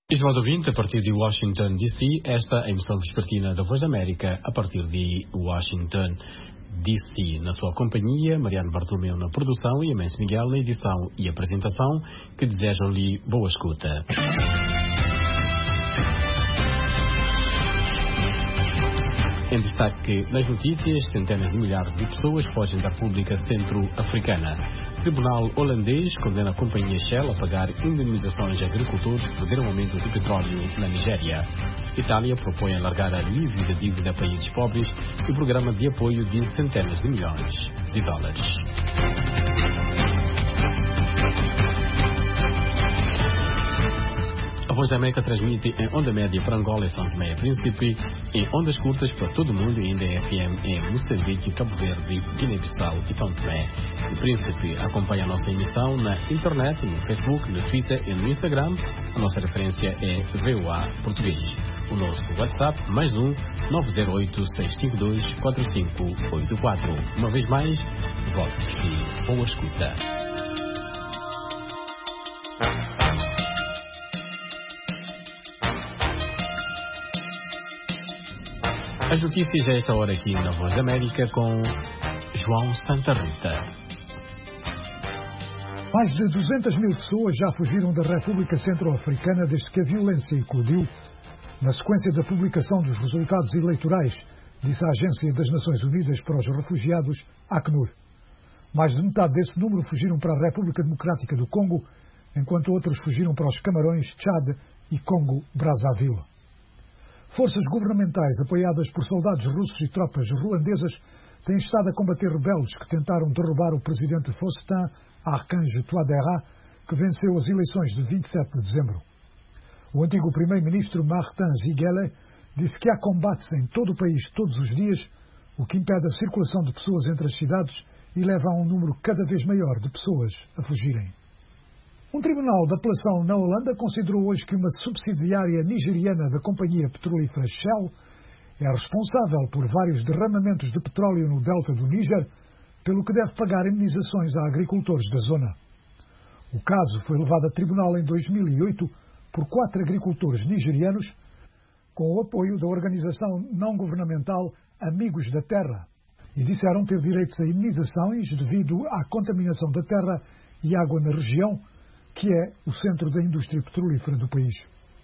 Estimado ouvinte, a partir de Washington, D.C., esta é a emissão vespertina da Voz da América, a partir de Washington, D.C. Na sua companhia, Mariano Bartolomeu na produção e Amêncio Miguel na edição e apresentação, que desejam-lhe boa escuta. Em destaque nas notícias, centenas de milhares de pessoas fogem da República Centro-Africana. Tribunal holandês condena a companhia Shell a pagar indemnizações a agricultores que perderam aumento do petróleo na Nigéria. Itália propõe alargar alívio da dívida a países pobres e o programa de apoio de centenas de milhões de dólares. A Voz da América transmite em onda média para Angola e São Tomé e Príncipe, em ondas curtas para todo o mundo e ainda é FM em Moçambique, Cabo Verde, Guiné-Bissau e São Tomé e Príncipe. Acompanhe a nossa emissão na internet, no Facebook, no Twitter e no Instagram. A nossa referência é VOA Português. O nosso WhatsApp, mais 908-652-4584. Uma vez mais, volte e boa escuta. As notícias a esta hora aqui na Voz da América com João Santa Rita. Mais de 200 mil pessoas já fugiram da República Centro-Africana desde que a violência eclodiu, na sequência da publicação dos resultados eleitorais, disse a Agência das Nações Unidas para os Refugiados, ACNUR. Mais de metade desse número fugiram para a República Democrática do Congo, enquanto outros fugiram para os Camarões, Tchad e Congo-Brazzaville. Forças governamentais apoiadas por soldados russos e tropas ruandesas têm estado a combater rebeldes que tentaram derrubar o presidente Faustin Archange Touadéra, que venceu as eleições de 27 de dezembro. O antigo primeiro-ministro Martin Ziguele disse que há combates em todo o país todos os dias, o que impede a circulação de pessoas entre as cidades e leva a um número cada vez maior de pessoas a fugirem. Um tribunal de apelação na Holanda considerou hoje que uma subsidiária nigeriana da companhia petrolífera Shell é responsável por vários derramamentos de petróleo no delta do Níger, pelo que deve pagar indenizações a agricultores da zona. O caso foi levado a tribunal em 2008 por 4 agricultores nigerianos, com o apoio da organização não-governamental Amigos da Terra, e disseram ter direitos a indenizações devido à contaminação da terra e água na região, que é o centro da indústria petrolífera do país.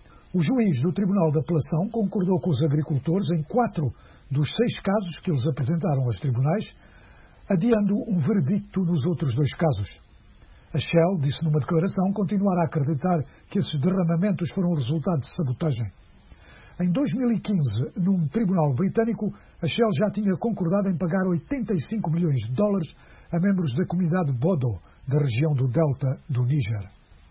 O juiz do Tribunal de Apelação concordou com os agricultores em 4 dos 6 casos que eles apresentaram aos tribunais, adiando um veredicto nos outros 2 casos. A Shell disse numa declaração continuar a acreditar que esses derramamentos foram resultado de sabotagem. Em 2015, num tribunal britânico, a Shell já tinha concordado em pagar 85 milhões de dólares a membros da comunidade Bodo, da região do delta do Níger.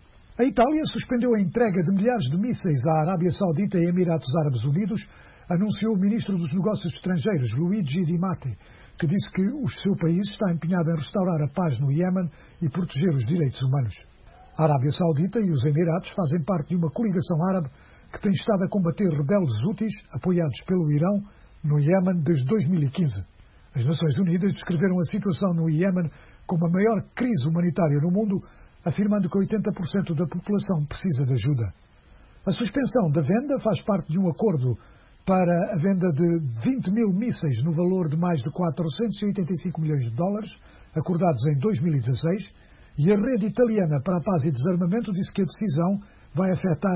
A Itália suspendeu a entrega de milhares de mísseis à Arábia Saudita e Emirados Árabes Unidos, anunciou o ministro dos Negócios Estrangeiros, Luigi Di Mattei, que disse que o seu país está empenhado em restaurar a paz no Iémen e proteger os direitos humanos. A Arábia Saudita e os Emirados fazem parte de uma coligação árabe que tem estado a combater rebeldes hútis, apoiados pelo Irão, no Iémen desde 2015. As Nações Unidas descreveram a situação no Iémen como a maior crise humanitária no mundo, afirmando que 80% da população precisa de ajuda. A suspensão da venda faz parte de um acordo para a venda de 20 mil mísseis no valor de mais de 485 milhões de dólares, acordados em 2016, e a rede italiana para a paz e desarmamento disse que a decisão vai afetar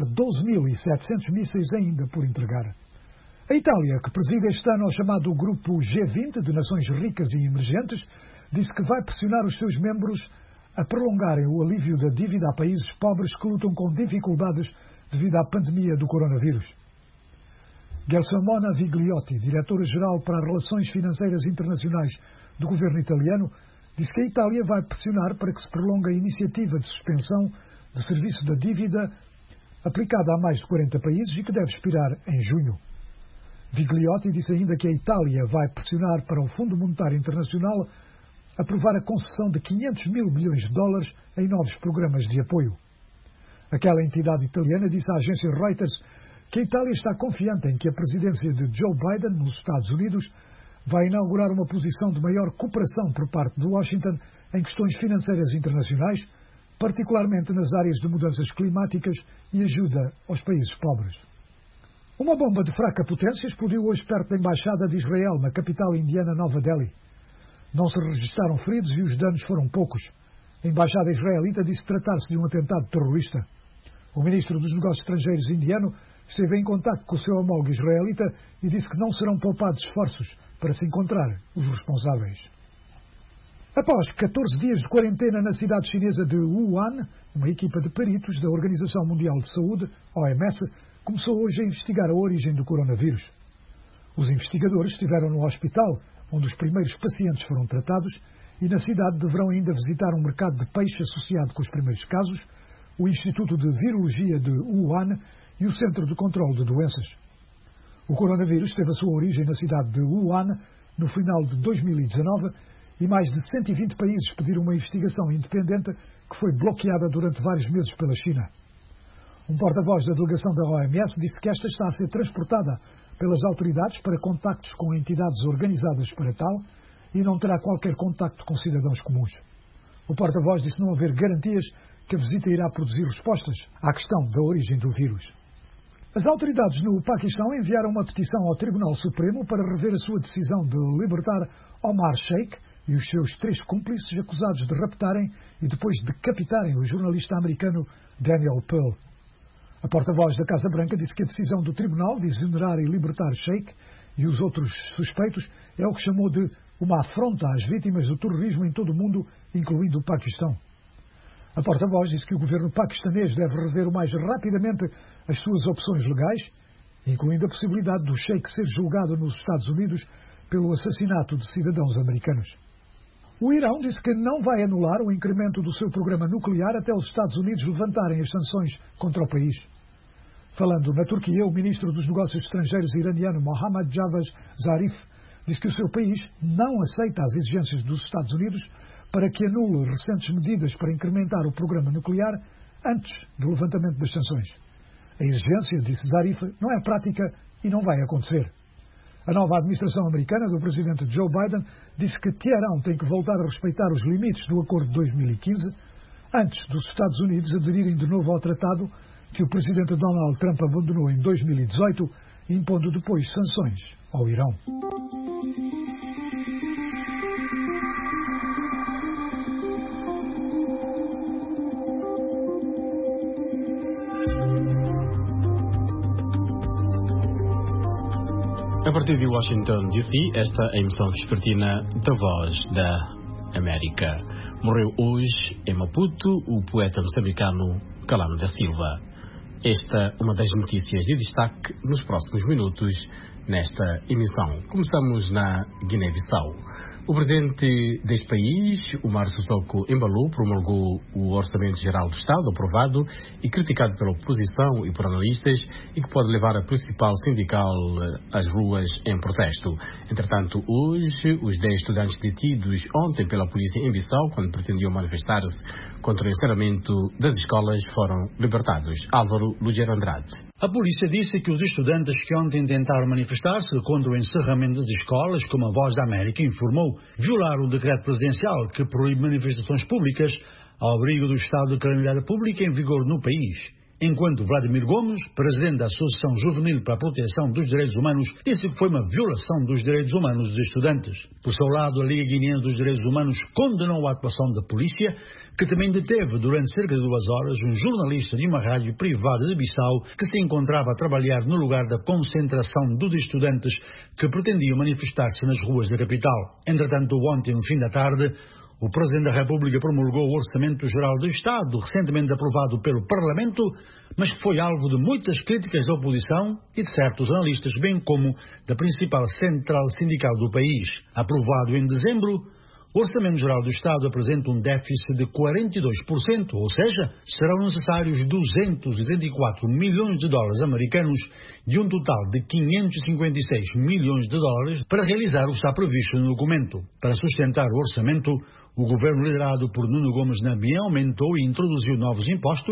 12.700 mísseis ainda por entregar. A Itália, que preside este ano ao chamado Grupo G20 de Nações Ricas e Emergentes, disse que vai pressionar os seus membros a prolongarem o alívio da dívida a países pobres que lutam com dificuldades devido à pandemia do coronavírus. Gelsomona Vigliotti, diretora-geral para as Relações Financeiras Internacionais do governo italiano, disse que a Itália vai pressionar para que se prolongue a iniciativa de suspensão de serviço da dívida aplicada a mais de 40 países e que deve expirar em junho. Vigliotti disse ainda que a Itália vai pressionar para o Fundo Monetário Internacional aprovar a concessão de 500 mil milhões de dólares em novos programas de apoio. Aquela entidade italiana disse à agência Reuters que a Itália está confiante em que a presidência de Joe Biden nos Estados Unidos vai inaugurar uma posição de maior cooperação por parte de Washington em questões financeiras internacionais, particularmente nas áreas de mudanças climáticas e ajuda aos países pobres. Uma bomba de fraca potência explodiu hoje perto da Embaixada de Israel, na capital indiana Nova Delhi. Não se registaram feridos e os danos foram poucos. A Embaixada israelita disse tratar-se de um atentado terrorista. O ministro dos Negócios Estrangeiros indiano esteve em contacto com o seu homólogo israelita e disse que não serão poupados esforços para se encontrar os responsáveis. Após 14 dias de quarentena na cidade chinesa de Wuhan, uma equipa de peritos da Organização Mundial de Saúde, OMS, começou hoje a investigar a origem do coronavírus. Os investigadores estiveram no hospital, onde os primeiros pacientes foram tratados, e na cidade deverão ainda visitar um mercado de peixe associado com os primeiros casos, o Instituto de Virologia de Wuhan e o Centro de Controlo de Doenças. O coronavírus teve a sua origem na cidade de Wuhan no final de 2019 e mais de 120 países pediram uma investigação independente que foi bloqueada durante vários meses pela China. Um porta-voz da delegação da OMS disse que esta está a ser transportada pelas autoridades para contactos com entidades organizadas para tal e não terá qualquer contacto com cidadãos comuns. O porta-voz disse não haver garantias que a visita irá produzir respostas à questão da origem do vírus. As autoridades no Paquistão enviaram uma petição ao Tribunal Supremo para rever a sua decisão de libertar Omar Sheikh e os seus 3 cúmplices acusados de raptarem e depois decapitarem o jornalista americano Daniel Pearl. A porta-voz da Casa Branca disse que a decisão do tribunal de exonerar e libertar Sheikh e os outros suspeitos é o que chamou de uma afronta às vítimas do terrorismo em todo o mundo, incluindo o Paquistão. A porta-voz disse que o governo paquistanês deve rever o mais rapidamente as suas opções legais, incluindo a possibilidade do Sheikh ser julgado nos Estados Unidos pelo assassinato de cidadãos americanos. O Irão disse que não vai anular o incremento do seu programa nuclear até os Estados Unidos levantarem as sanções contra o país. Falando na Turquia, o ministro dos Negócios Estrangeiros iraniano Mohammad Javad Zarif disse que o seu país não aceita as exigências dos Estados Unidos para que anule recentes medidas para incrementar o programa nuclear antes do levantamento das sanções. A exigência, disse Zarif, não é prática e não vai acontecer. A nova administração americana do presidente Joe Biden disse que Teherão tem que voltar a respeitar os limites do acordo de 2015 antes dos Estados Unidos aderirem de novo ao tratado que o presidente Donald Trump abandonou em 2018, impondo depois sanções ao Irão. A partir de Washington, D.C., esta é a emissão vespertina da Voz da América. Morreu hoje, em Maputo, o poeta moçambicano Calano da Silva. Esta é uma das notícias de destaque nos próximos minutos nesta emissão. Começamos na Guiné-Bissau. O presidente deste país, Umaro Sissoko Embaló, promulgou o Orçamento Geral do Estado, aprovado e criticado pela oposição e por analistas, e que pode levar a principal sindical às ruas em protesto. Entretanto, hoje, os 10 estudantes detidos ontem pela polícia em Bissau, quando pretendiam manifestar-se contra o encerramento das escolas, foram libertados. Álvaro Lugero Andrade. A polícia disse que os estudantes que ontem tentaram manifestar-se contra o encerramento das escolas, como a Voz da América informou, violaram o decreto presidencial que proíbe manifestações públicas ao abrigo do estado de calamidade pública em vigor no país. Enquanto Vladimir Gomes, presidente da Associação Juvenil para a Proteção dos Direitos Humanos, disse que foi uma violação dos direitos humanos dos estudantes. Por seu lado, a Liga Guineense dos Direitos Humanos condenou a atuação da polícia, que também deteve durante cerca de 2 horas um jornalista de uma rádio privada de Bissau que se encontrava a trabalhar no lugar da concentração dos estudantes que pretendiam manifestar-se nas ruas da capital. Entretanto, ontem, no fim da tarde, o Presidente da República promulgou o Orçamento Geral do Estado, recentemente aprovado pelo Parlamento, mas que foi alvo de muitas críticas da oposição e de certos analistas, bem como da principal central sindical do país. Aprovado em dezembro, o Orçamento Geral do Estado apresenta um déficit de 42%, ou seja, serão necessários 234 milhões de dólares americanos de um total de 556 milhões de dólares para realizar o que está previsto no documento. Para sustentar o orçamento, o governo liderado por Nuno Gomes Nambian aumentou e introduziu novos impostos,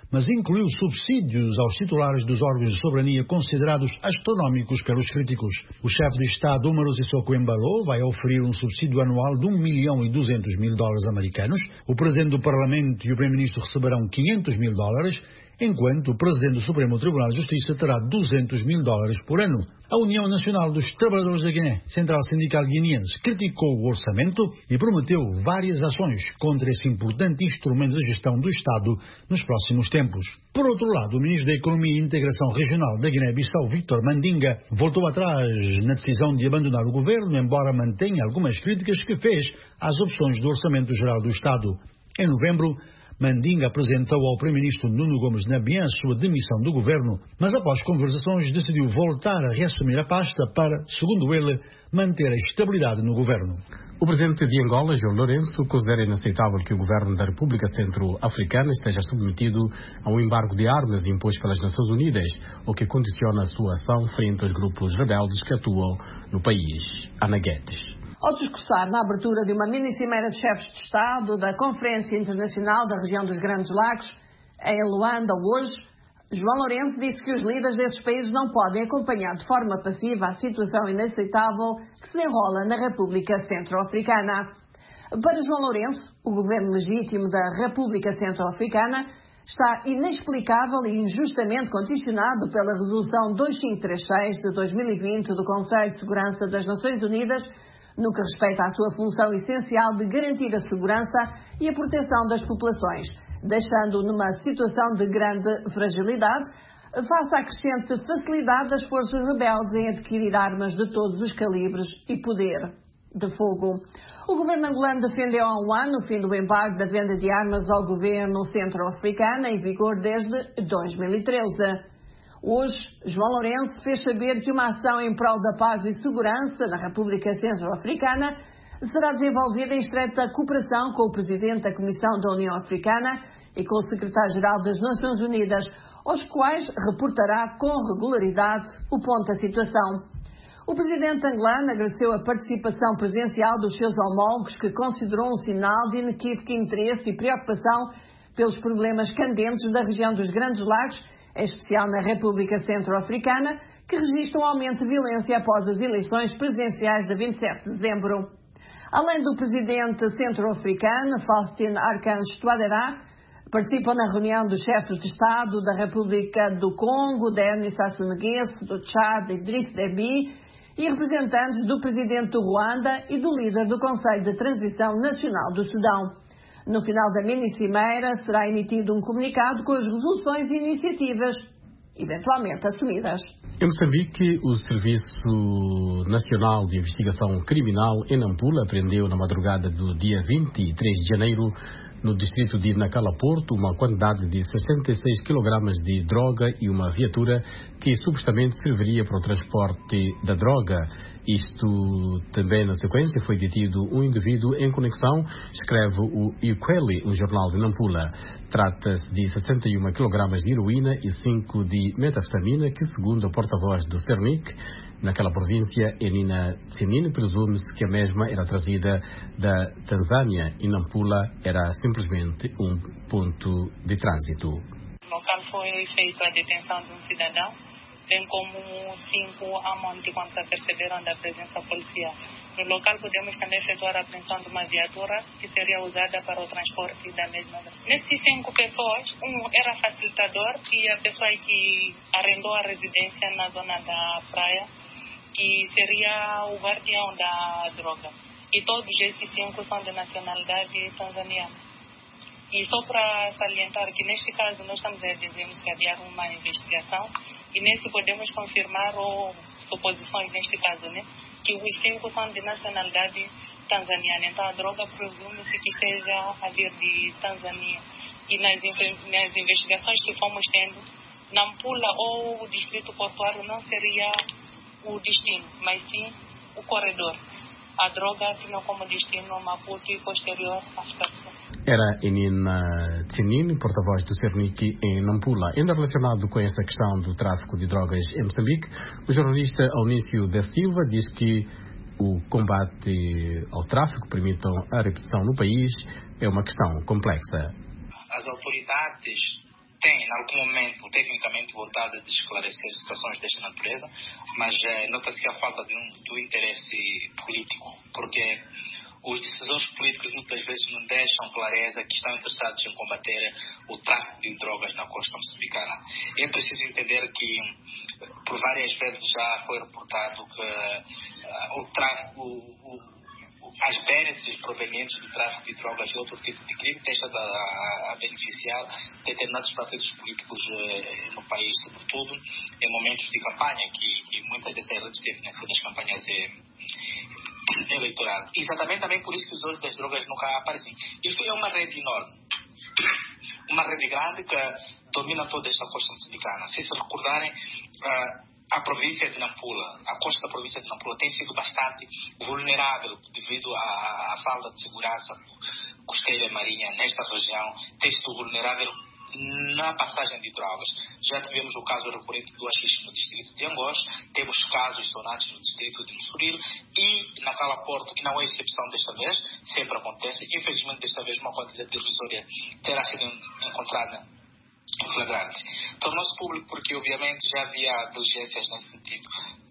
mas incluiu subsídios aos titulares dos órgãos de soberania considerados astronómicos pelos críticos. O chefe de Estado, Umaru Sissoko Embalo, vai oferir um subsídio anual de $1.200.000 americanos. O presidente do Parlamento e o primeiro-ministro receberão $500.000, enquanto o presidente do Supremo Tribunal de Justiça terá $200.000 por ano. A União Nacional dos Trabalhadores da Guiné, Central Sindical Guineense, criticou o orçamento e prometeu várias ações contra esse importante instrumento de gestão do Estado nos próximos tempos. Por outro lado, o ministro da Economia e Integração Regional da Guiné-Bissau, Victor Mandinga, voltou atrás na decisão de abandonar o governo, embora mantenha algumas críticas que fez às opções do Orçamento Geral do Estado. Em novembro, Mandinga apresentou ao primeiro-ministro Nuno Gomes Nabian sua demissão do governo, mas após conversações decidiu voltar a reassumir a pasta para, segundo ele, manter a estabilidade no governo. O presidente de Angola, João Lourenço, considera inaceitável que o governo da República Centro-Africana esteja submetido a um embargo de armas imposto pelas Nações Unidas, o que condiciona a sua ação frente aos grupos rebeldes que atuam no país. Ana Guedes. Ao discursar na abertura de uma mini-cimeira de chefes de Estado da Conferência Internacional da Região dos Grandes Lagos, em Luanda, hoje, João Lourenço disse que os líderes desses países não podem acompanhar de forma passiva a situação inaceitável que se enrola na República Centro-Africana. Para João Lourenço, o governo legítimo da República Centro-Africana está inexplicável e injustamente condicionado pela Resolução 2536 de 2020 do Conselho de Segurança das Nações Unidas, no que respeita à sua função essencial de garantir a segurança e a proteção das populações, deixando-o numa situação de grande fragilidade face à crescente facilidade das forças rebeldes em adquirir armas de todos os calibres e poder de fogo. O governo angolano defendeu há um ano o fim do embargo da venda de armas ao governo centro-africano, em vigor desde 2013. Hoje, João Lourenço fez saber que uma ação em prol da paz e segurança na República Centro-Africana será desenvolvida em estreita cooperação com o Presidente da Comissão da União Africana e com o Secretário-Geral das Nações Unidas, aos quais reportará com regularidade o ponto da situação. O Presidente angolano agradeceu a participação presencial dos seus homólogos, que considerou um sinal de inequívoco interesse e preocupação pelos problemas candentes da região dos Grandes Lagos, em especial na República Centro-Africana, que registra um aumento de violência após as eleições presidenciais de 27 de dezembro. Além do presidente centro-africano, Faustin Archange Touadéra, participam na reunião dos chefes de Estado da República do Congo, Denis Sassou Nguesso, do Tchad, Idriss Déby, e representantes do presidente do Ruanda e do líder do Conselho de Transição Nacional do Sudão. No final da mini-cimeira será emitido um comunicado com as resoluções e iniciativas eventualmente assumidas. Em Moçambique, o Serviço Nacional de Investigação Criminal em Nampula prendeu na madrugada do dia 23 de janeiro, no distrito de Nacala Porto, uma quantidade de 66 kg de droga e uma viatura que supostamente serviria para o transporte da droga. Isto também na sequência foi detido um indivíduo em conexão, escreve o Ikweli, um jornal de Nampula. Trata-se de 61 kg de heroína e 5 de metafetamina que, segundo a porta-voz do Cernic, naquela província, Enina Tsinine, presume-se que a mesma era trazida da Tanzânia e Nampula era simplesmente um ponto de trânsito. No local foi feita a detenção de um cidadão, bem como 5 amantes quando se aperceberam da presença policial. No local podemos também efetuar a apreensão de uma viatura que seria usada para o transporte da mesma. Nesses 5 pessoas, um era facilitador e a pessoa que arrendou a residência na zona da praia, que seria o guardião da droga. E todos esses 5 são de nacionalidade tanzaniana. E só para salientar que neste caso nós estamos a desencadear uma investigação e nesse podemos confirmar ou suposições neste caso, né? Que os 5 são de nacionalidade tanzaniana. Então a droga presume-se que esteja a vir de Tanzânia. E nas investigações que fomos tendo, Nampula ou o distrito portuário não seria o destino, mas sim o corredor. A droga tinha como destino Maputo e posterior África. Era Enina Tsinine, porta-voz do Cernic em Nampula. Ainda relacionado com esta questão do tráfico de drogas em Moçambique, o jornalista Aunício da Silva diz que o combate ao tráfico, permitam a repetição no país, é uma questão complexa. As autoridades tem, em algum momento, tecnicamente vontade de esclarecer situações desta natureza, mas nota-se que há falta do interesse político, porque os decisores políticos muitas vezes não deixam clareza que estão interessados em combater o tráfico de drogas na costa moçambicana. É preciso entender que, por várias vezes já foi reportado que o tráfico, as benefícios provenientes do tráfico de drogas e outro tipo de crime tem estado a beneficiar determinados partidos políticos no país, sobretudo em momentos de campanha, que muitas dessas redes têm financiado as campanhas eleitorais. Exatamente também por isso que os olhos das drogas nunca aparecem. Isto é uma rede enorme, uma rede grande que domina toda esta costa moçambicana. Se recordarem, a província de Nampula, a costa da província de Nampula tem sido bastante vulnerável devido à falta de segurança costeira e marinha nesta região, tem sido vulnerável na passagem de drogas. Já tivemos o caso recorrente do haxixe no distrito de Angós, temos casos sonantes no distrito de Mussuril e na Cala Porto, que não é exceção desta vez, sempre acontece. Infelizmente, desta vez, uma quantidade irrisória terá sido encontrada em flagrante. Tornou-se público porque, obviamente, já havia diligências nesse sentido.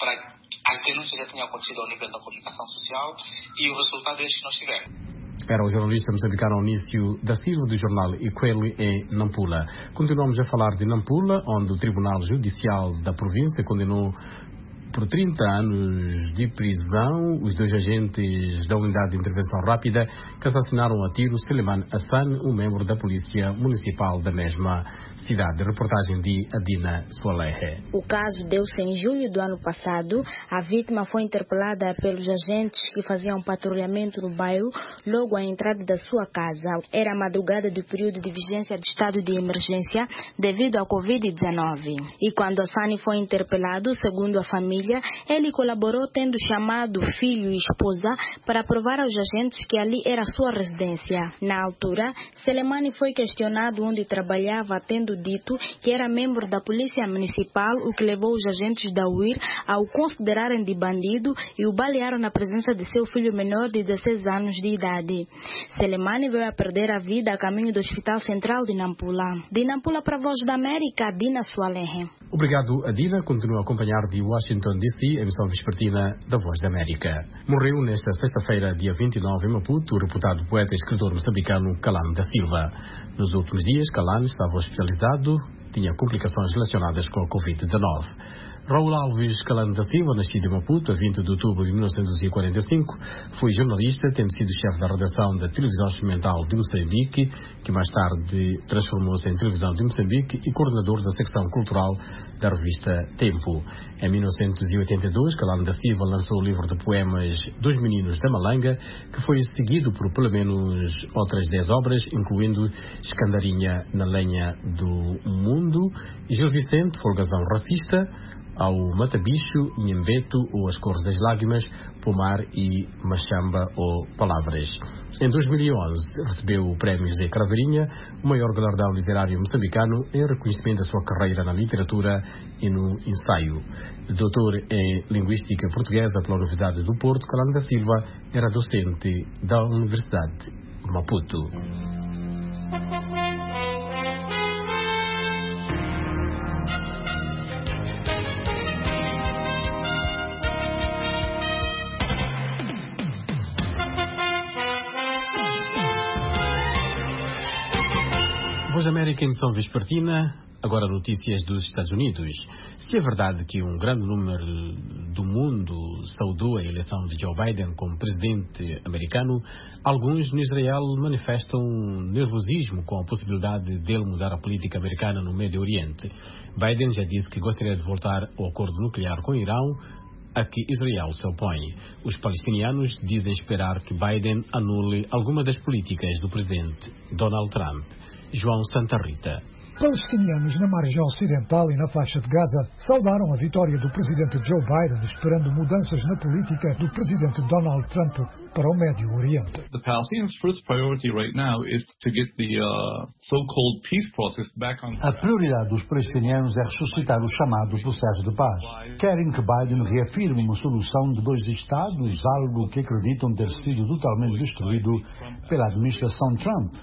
As denúncias já tinham acontecido ao nível da comunicação social e o resultado é este que nós tivemos. Era o jornalista moçambicano Onício da Silva, do jornal Ikweli, em Nampula. Continuamos a falar de Nampula, onde o Tribunal Judicial da província condenou por 30 anos de prisão os 2 agentes da Unidade de Intervenção Rápida que assassinaram a tiro Seleman Hassan, um membro da Polícia Municipal da mesma cidade. Reportagem de Adina Soalehe. O caso deu-se em julho do ano passado. A vítima foi interpelada pelos agentes que faziam patrulhamento no bairro logo à entrada da sua casa. Era a madrugada do período de vigência de estado de emergência devido à Covid-19. E quando Hassan foi interpelado, segundo a família, ele colaborou tendo chamado filho e esposa para provar aos agentes que ali era sua residência. Na altura, Selemani foi questionado onde trabalhava, tendo dito que era membro da Polícia Municipal, o que levou os agentes da UIR a o considerarem de bandido e o balearam na presença de seu filho menor de 16 anos de idade. Selemani veio a perder a vida a caminho do Hospital Central de Nampula. De Nampula para a Voz da América, Adina Soalehe. Obrigado, Adina. Continua a acompanhar de Washington DC, emissão vespertina da Voz da América. Morreu nesta sexta-feira, dia 29, em Maputo, o reputado poeta e escritor moçambicano Calano da Silva. Nos últimos dias, Calano estava hospitalizado, tinha complicações relacionadas com a Covid-19. Raul Alves Calano da Silva, nascido em Maputo a 20 de outubro de 1945, foi jornalista, tendo sido chefe da redação da Televisão Experimental de Moçambique, que mais tarde transformou-se em Televisão de Moçambique, e coordenador da secção cultural da revista Tempo. Em 1982, Calano da Silva lançou o livro de poemas Dos Meninos da Malanga, que foi seguido por pelo menos outras 10 obras, incluindo Escandarinha na Lenha do Mundo, Gil Vicente, Folgazão Racista, ao Matabicho, Nhembeto ou As Cores das Lágrimas, Pomar e Machamba ou Palavras. Em 2011 recebeu o Prémio Zé Craveirinha, o maior galardão literário moçambicano, em reconhecimento da sua carreira na literatura e no ensaio. Doutor em Linguística Portuguesa pela Universidade do Porto, Calano da Silva era docente da Universidade de Maputo. Voz América, emissão vespertina. Agora notícias dos Estados Unidos. Se é verdade que um grande número do mundo saudou a eleição de Joe Biden como presidente americano, alguns no Israel manifestam nervosismo com a possibilidade dele mudar a política americana no Médio Oriente. Biden já disse que gostaria de voltar ao acordo nuclear com o Irão, a que Israel se opõe. Os palestinianos dizem esperar que Biden anule alguma das políticas do presidente Donald Trump. João Santa Rita. Palestinianos na margem ocidental e na faixa de Gaza saudaram a vitória do presidente Joe Biden, esperando mudanças na política do presidente Donald Trump para o Médio Oriente. The Palestinians' first priority right now is to get the so-called peace process back on track. A prioridade dos palestinianos é ressuscitar o chamado processo de paz. Querem que Biden reafirme uma solução de 2 estados, algo que acreditam ter sido totalmente destruído pela administração Trump.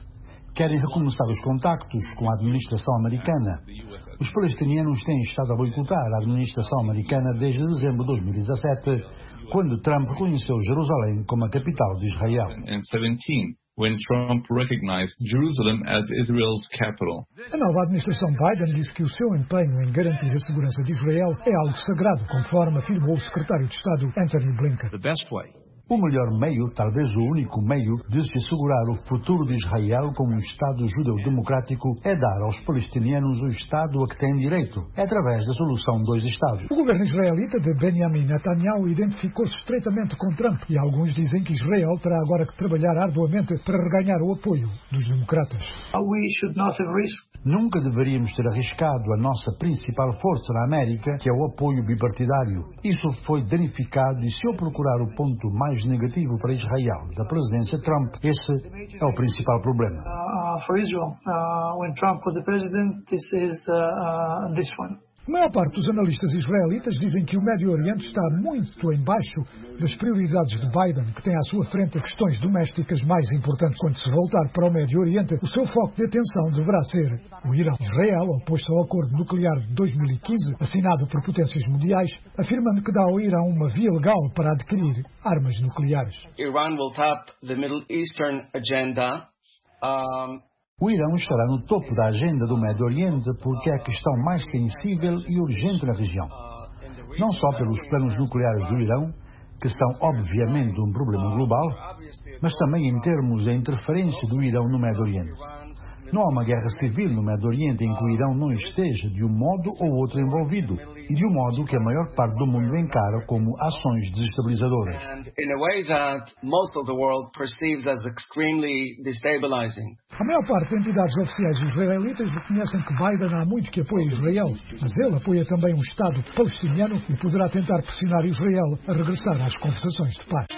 querem recomeçar os contactos com a administração americana. Os palestinianos têm estado a boicotar a administração americana desde dezembro de 2017, quando Trump reconheceu Jerusalém como a capital de Israel. When Trump recognized Jerusalem as Israel's capital. A nova administração Biden disse que o seu empenho em garantir a segurança de Israel é algo sagrado, conforme afirmou o secretário de Estado Antony Blinken. O melhor meio, talvez o único meio, de se assegurar o futuro de Israel como um Estado judeu-democrático é dar aos palestinianos o Estado a que têm direito, através da solução dois Estados. O governo israelita de Benjamin Netanyahu identificou-se estreitamente com Trump e alguns dizem que Israel terá agora que trabalhar arduamente para reganhar o apoio dos democratas. Nunca deveríamos ter arriscado a nossa principal força na América, que é o apoio bipartidário. Isso foi danificado e se eu procurar o ponto mais negativo para Israel da presidência Trump, esse é o principal problema. For Israel, when Trump was the president, this is this one. A maior parte dos analistas israelitas dizem que o Médio Oriente está muito em baixo das prioridades de Biden, que tem à sua frente questões domésticas mais importantes. Quando se voltar para o Médio Oriente, o seu foco de atenção deverá ser o Irão. Israel, oposto ao acordo nuclear de 2015, assinado por potências mundiais, afirmando que dá ao Irão uma via legal para adquirir armas nucleares. Iran will tap the Middle Eastern agenda. O Irão estará no topo da agenda do Médio Oriente porque é a questão mais sensível e urgente na região. Não só pelos planos nucleares do Irão, que são obviamente um problema global, mas também em termos da interferência do Irão no Médio Oriente. Não há uma guerra civil no Médio Oriente em que o Irão não esteja de um modo ou outro envolvido e de um modo que a maior parte do mundo encara como ações desestabilizadoras. A maior parte das entidades oficiais israelitas reconhecem que Biden há muito que apoia Israel, mas ele apoia também um Estado palestiniano e poderá tentar pressionar Israel a regressar às conversações de paz.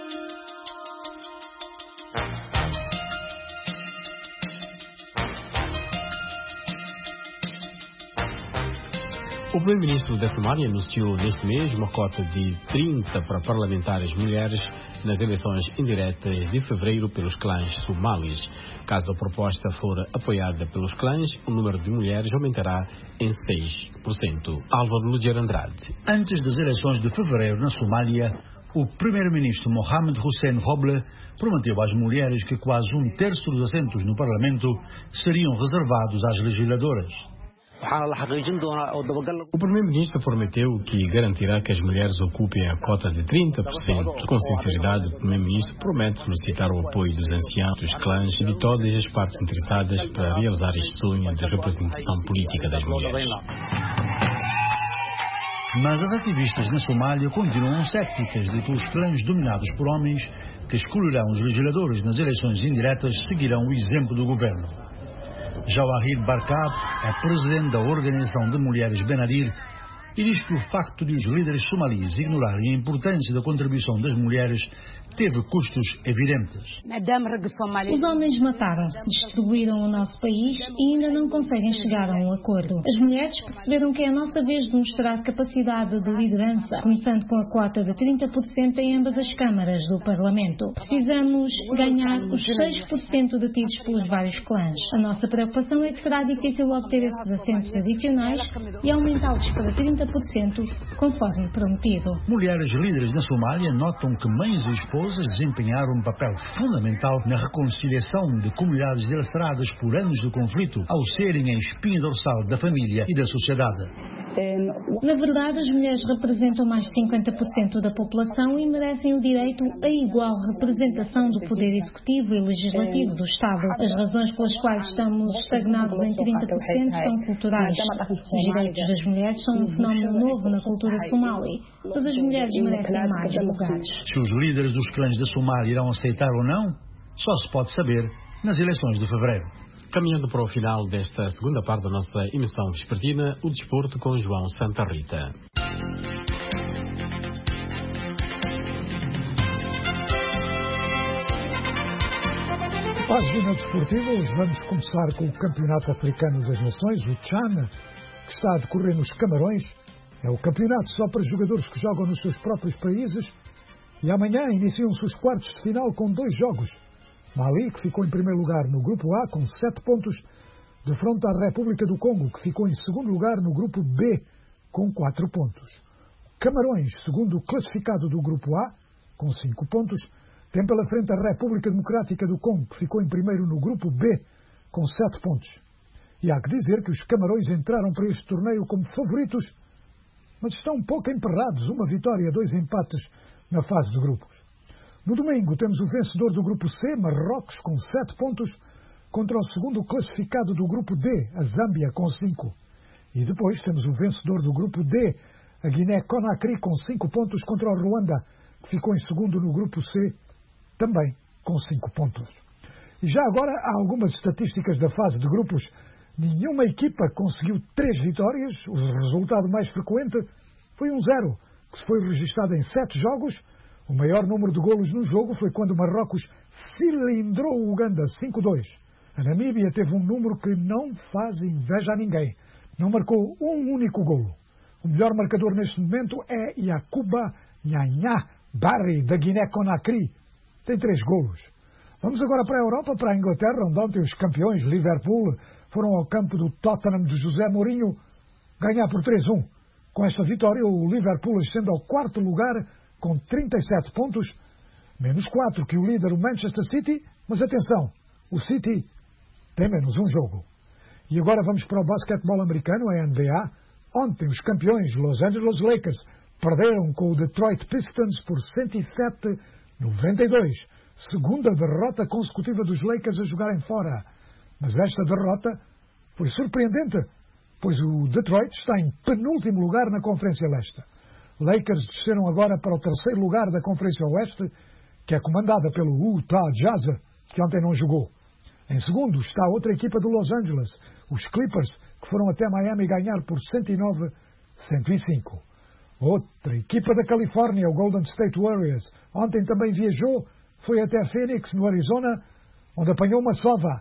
O primeiro-ministro da Somália anunciou neste mês uma cota de 30 para parlamentares mulheres nas eleições indiretas de fevereiro pelos clãs somalis. Caso a proposta for apoiada pelos clãs, o número de mulheres aumentará em 6%. Álvaro Ludier Andrade. Antes das eleições de fevereiro na Somália, o primeiro-ministro Mohamed Hussein Roble prometeu às mulheres que quase um terço dos assentos no Parlamento seriam reservados às legisladoras. O primeiro-ministro prometeu que garantirá que as mulheres ocupem a cota de 30%. Com sinceridade, o primeiro-ministro promete solicitar o apoio dos anciãos, dos clãs e de todas as partes interessadas para realizar este sonho de representação política das mulheres. Mas as ativistas na Somália continuam cépticas de que os clãs dominados por homens que escolherão os legisladores nas eleições indiretas seguirão o exemplo do governo. Jawahir Barkab é presidente da Organização de Mulheres Benadir e diz que o facto de os líderes somalis ignorarem a importância da contribuição das mulheres teve custos evidentes. Os homens mataram-se, destruíram o nosso país e ainda não conseguem chegar a um acordo. As mulheres perceberam que é a nossa vez de mostrar capacidade de liderança, começando com a cota de 30% em ambas as câmaras do Parlamento. Precisamos ganhar os 6% detidos pelos vários clãs. A nossa preocupação é que será difícil obter esses assentos adicionais e aumentá-los para 30%, conforme prometido. Mulheres líderes na Somália notam que mães e esposas desempenharam um papel fundamental na reconciliação de comunidades dilaceradas por anos de conflito, ao serem a espinha dorsal da família e da sociedade. Na verdade, as mulheres representam mais de 50% da população e merecem o direito a igual representação do poder executivo e legislativo do Estado. As razões pelas quais estamos estagnados em 30% são culturais. Os direitos das mulheres são um fenómeno novo na cultura somali, mas as mulheres merecem mais lugares. Se os líderes dos clãs da Somália irão aceitar ou não, só se pode saber nas eleições de fevereiro. Caminhando para o final desta segunda parte da nossa emissão vespertina, o desporto com João Santa Rita. Página desportiva, hoje vamos começar com o Campeonato Africano das Nações, o CHAN, que está a decorrer nos Camarões. É o campeonato só para jogadores que jogam nos seus próprios países e amanhã iniciam-se os quartos de final com 2 jogos. Mali, que ficou em primeiro lugar no Grupo A, com 7 pontos, defronta a República do Congo, que ficou em segundo lugar no Grupo B, com 4 pontos. Camarões, segundo classificado do Grupo A, com 5 pontos, tem pela frente a República Democrática do Congo, que ficou em primeiro no Grupo B, com 7 pontos. E há que dizer que os Camarões entraram para este torneio como favoritos, mas estão um pouco emperrados, 1 vitória, 2 empates na fase de grupos. No domingo temos o vencedor do Grupo C, Marrocos, com 7 pontos, contra o segundo classificado do Grupo D, a Zâmbia, com 5. E depois temos o vencedor do Grupo D, a Guiné-Conakry, com 5 pontos, contra o Ruanda, que ficou em segundo no Grupo C, também com 5 pontos. E já agora há algumas estatísticas da fase de grupos. Nenhuma equipa conseguiu 3 vitórias. O resultado mais frequente foi 1-0, que se foi registado em 7 jogos. O maior número de golos no jogo foi quando Marrocos cilindrou o Uganda 5-2. A Namíbia teve um número que não faz inveja a ninguém. Não marcou um único golo. O melhor marcador neste momento é Yakuba Nhanhá Barry, da Guiné-Conakry. Tem 3 golos. Vamos agora para a Europa, para a Inglaterra, onde ontem os campeões Liverpool foram ao campo do Tottenham de José Mourinho ganhar por 3-1. Com esta vitória, o Liverpool ascende ao 4º lugar com 37 pontos, menos 4 que o líder, o Manchester City, mas atenção, o City tem menos um jogo. E agora vamos para o basquetebol americano, a NBA. Ontem os campeões Los Angeles Lakers perderam com o Detroit Pistons por 107-92. Segunda derrota consecutiva dos Lakers a jogarem fora. Mas esta derrota foi surpreendente, pois o Detroit está em penúltimo lugar na Conferência Leste. Lakers desceram agora para o 3º lugar da Conferência Oeste, que é comandada pelo Utah Jazz, que ontem não jogou. Em segundo está outra equipa de Los Angeles, os Clippers, que foram até Miami ganhar por 109-105. Outra equipa da Califórnia, o Golden State Warriors, ontem também viajou, foi até Phoenix, no Arizona, onde apanhou uma sova,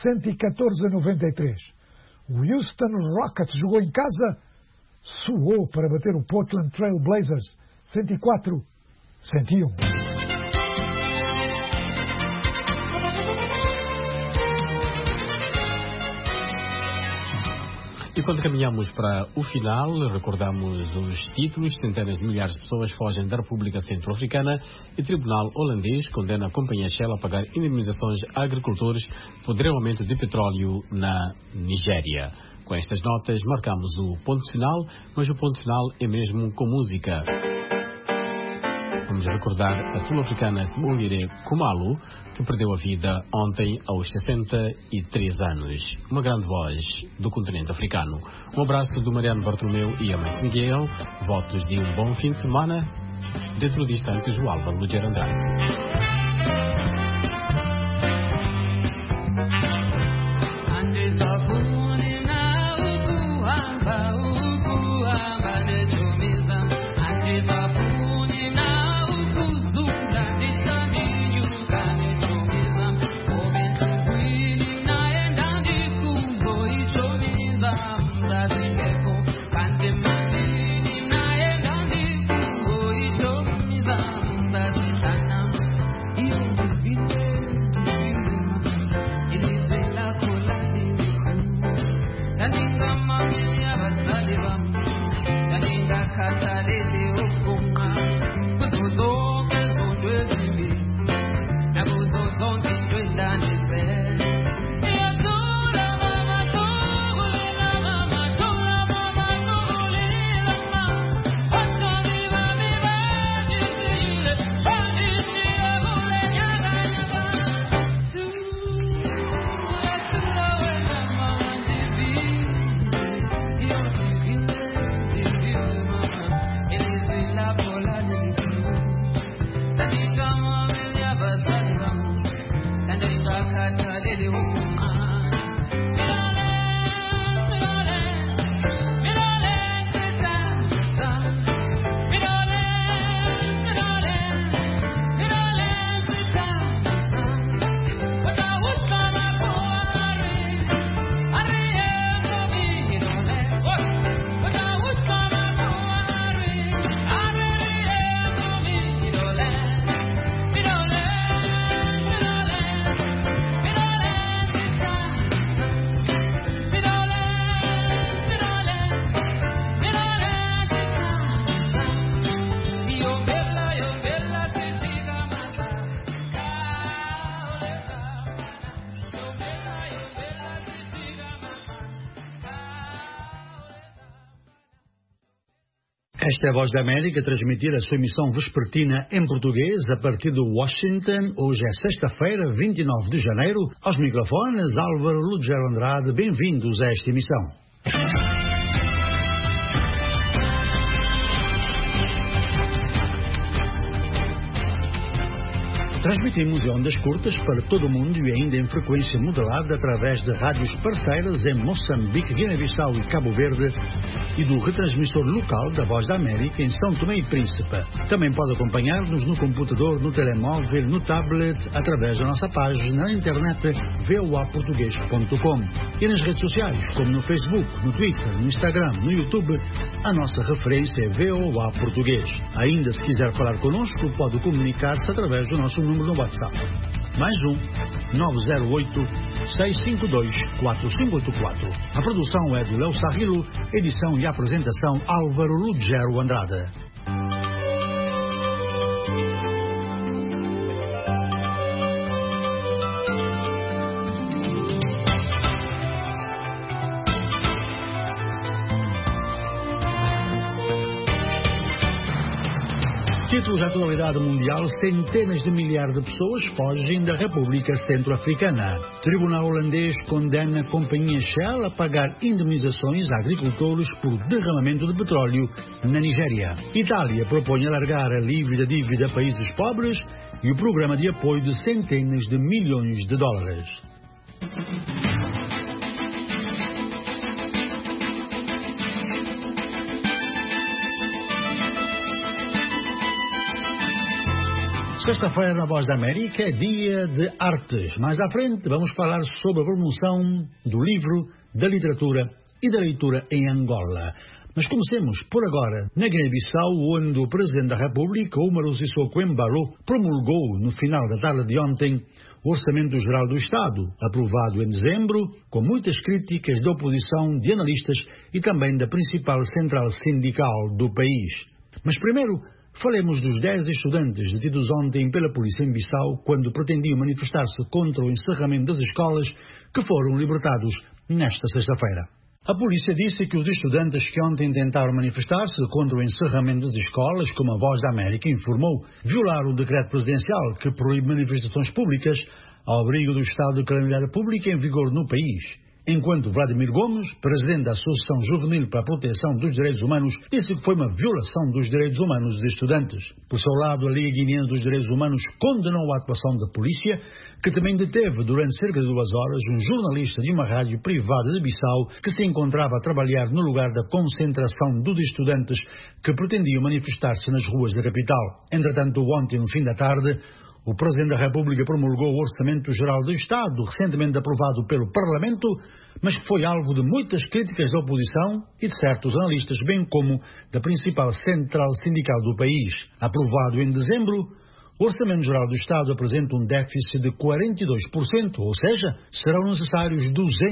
114-93. O Houston Rockets jogou em casa, suou para bater o Portland Trail Blazers, 104-101. E quando caminhamos para o final, recordamos os títulos. Centenas de milhares de pessoas fogem da República Centro-Africana e o Tribunal holandês condena a companhia Shell a pagar indemnizações a agricultores por derramamento de petróleo na Nigéria. Com estas notas marcamos o ponto final, mas o ponto final é mesmo com música. Vamos recordar a sul-africana Sibongile Khumalo, que perdeu a vida ontem aos 63 anos. Uma grande voz do continente africano. Um abraço do Mariano Bartolomeu e a Mãe Miguel. Votos de um bom fim de semana. Dentro de instantes, o Álvaro Lugero Andrade. Even Esta é a Voz da América, transmitir a sua emissão vespertina em português a partir de Washington. Hoje é sexta-feira, 29 de janeiro. Aos microfones, Álvaro Lugero Andrade. Bem-vindos a esta emissão. Transmitimos em ondas curtas para todo o mundo e ainda em frequência modulada através de rádios parceiras em Moçambique, Guiné-Bissau e Cabo Verde e do retransmissor local da Voz da América em São Tomé e Príncipe. Também pode acompanhar-nos no computador, no telemóvel, no tablet, através da nossa página na internet voaportugues.com e nas redes sociais, como no Facebook, no Twitter, no Instagram, no YouTube. A nossa referência é VOA Português. Ainda, se quiser falar connosco, pode comunicar-se através do nosso número no WhatsApp. Mais 908-652-4584. A produção é do Léo Sarrilo, edição e apresentação Álvaro Lugero Andrade. Títulos da atualidade mundial: centenas de milhares de pessoas fogem da República Centro-Africana. Tribunal holandês condena a companhia Shell a pagar indemnizações a agricultores por derramamento de petróleo na Nigéria. Itália propõe alargar a livre da dívida a países pobres e o programa de apoio de centenas de milhões de dólares. Sexta-feira na Voz da América é dia de artes. Mais à frente vamos falar sobre a promoção do livro, da literatura e da leitura em Angola. Mas comecemos por agora na Guiné-Bissau, onde o Presidente da República, Umaru Sissoko Embalo, promulgou no final da tarde de ontem o Orçamento Geral do Estado, aprovado em dezembro, com muitas críticas da oposição, de analistas e também da principal central sindical do país. Mas primeiro, falemos dos 10 estudantes detidos ontem pela polícia em Bissau quando pretendiam manifestar-se contra o encerramento das escolas, que foram libertados nesta sexta-feira. A polícia disse que os estudantes que ontem tentaram manifestar-se contra o encerramento das escolas, como a Voz da América informou, violaram o decreto presidencial que proíbe manifestações públicas ao abrigo do estado de calamidade pública em vigor no país. Enquanto Vladimir Gomes, presidente da Associação Juvenil para a Proteção dos Direitos Humanos, disse que foi uma violação dos direitos humanos de estudantes. Por seu lado, a Liga Guineense dos Direitos Humanos condenou a atuação da polícia, que também deteve durante cerca de 2 horas um jornalista de uma rádio privada de Bissau que se encontrava a trabalhar no lugar da concentração dos estudantes que pretendiam manifestar-se nas ruas da capital. Entretanto, ontem, no fim da tarde, o Presidente da República promulgou o Orçamento Geral do Estado, recentemente aprovado pelo Parlamento, mas que foi alvo de muitas críticas da oposição e de certos analistas, bem como da principal central sindical do país. Aprovado em dezembro, o Orçamento Geral do Estado apresenta um déficit de 42%, ou seja, serão necessários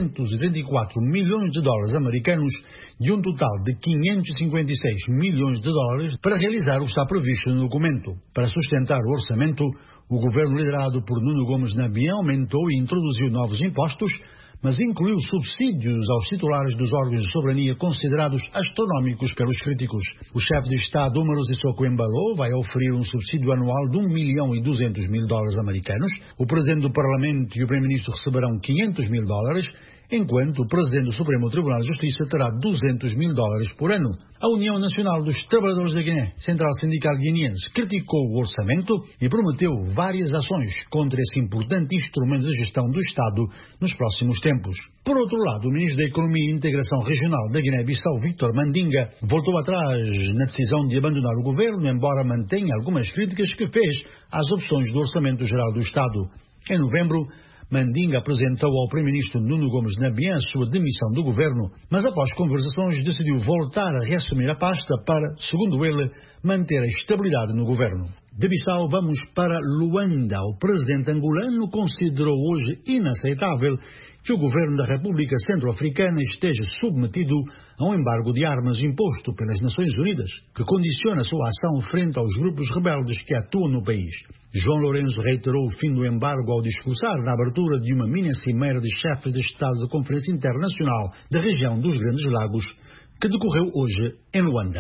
234 milhões de dólares americanos de um total de 556 milhões de dólares para realizar o que está previsto no documento. Para sustentar o orçamento, o governo liderado por Nuno Gomes Nabian aumentou e introduziu novos impostos, mas incluiu subsídios aos titulares dos órgãos de soberania considerados astronómicos pelos críticos. O chefe de Estado, Umaru Sissoko Embalo, vai oferir um subsídio anual de 1.200.000 dólares americanos. O Presidente do Parlamento e o Primeiro-Ministro receberão 500.000 dólares, enquanto o Presidente do Supremo Tribunal de Justiça terá 200.000 dólares por ano. A União Nacional dos Trabalhadores da Guiné, Central Sindical Guineense, criticou o orçamento e prometeu várias ações contra esse importante instrumento de gestão do Estado nos próximos tempos. Por outro lado, o Ministro da Economia e Integração Regional da Guiné-Bissau, Victor Mandinga, voltou atrás na decisão de abandonar o governo, embora mantenha algumas críticas que fez às opções do Orçamento Geral do Estado. Em novembro, Mandinga apresentou ao Primeiro-Ministro Nuno Gomes Nabian a sua demissão do governo, mas após conversações decidiu voltar a reassumir a pasta para, segundo ele, manter a estabilidade no governo. De Bissau vamos para Luanda. O presidente angolano considerou hoje inaceitável que o governo da República Centro-Africana esteja submetido a um embargo de armas imposto pelas Nações Unidas, que condiciona a sua ação frente aos grupos rebeldes que atuam no país. João Lourenço reiterou o fim do embargo ao discursar na abertura de uma mini-cimeira de chefes de Estado da Conferência Internacional da região dos Grandes Lagos, que decorreu hoje em Luanda.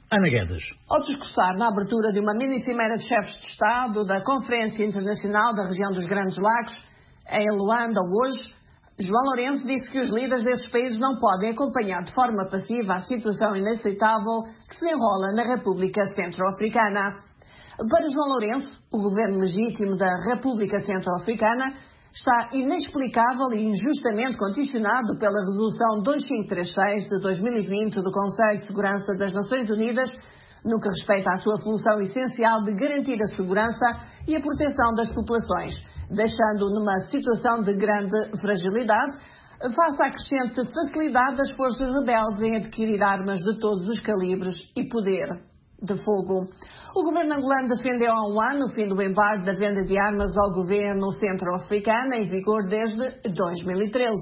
Ana Guedes. Ao discursar na abertura de uma mini-cimeira de chefes de Estado da Conferência Internacional da Região dos Grandes Lagos, em Luanda hoje, João Lourenço disse que os líderes desses países não podem acompanhar de forma passiva a situação inaceitável que se enrola na República Centro-Africana. Para João Lourenço, o governo legítimo da República Centro-Africana está inexplicável e injustamente condicionado pela Resolução 2536 de 2020 do Conselho de Segurança das Nações Unidas, no que respeita à sua função essencial de garantir a segurança e a proteção das populações, deixando-o numa situação de grande fragilidade face à crescente facilidade das forças rebeldes em adquirir armas de todos os calibres e poder de fogo. O governo angolano defendeu há um ano o fim do embargo da venda de armas ao governo centro-africano, em vigor desde 2013.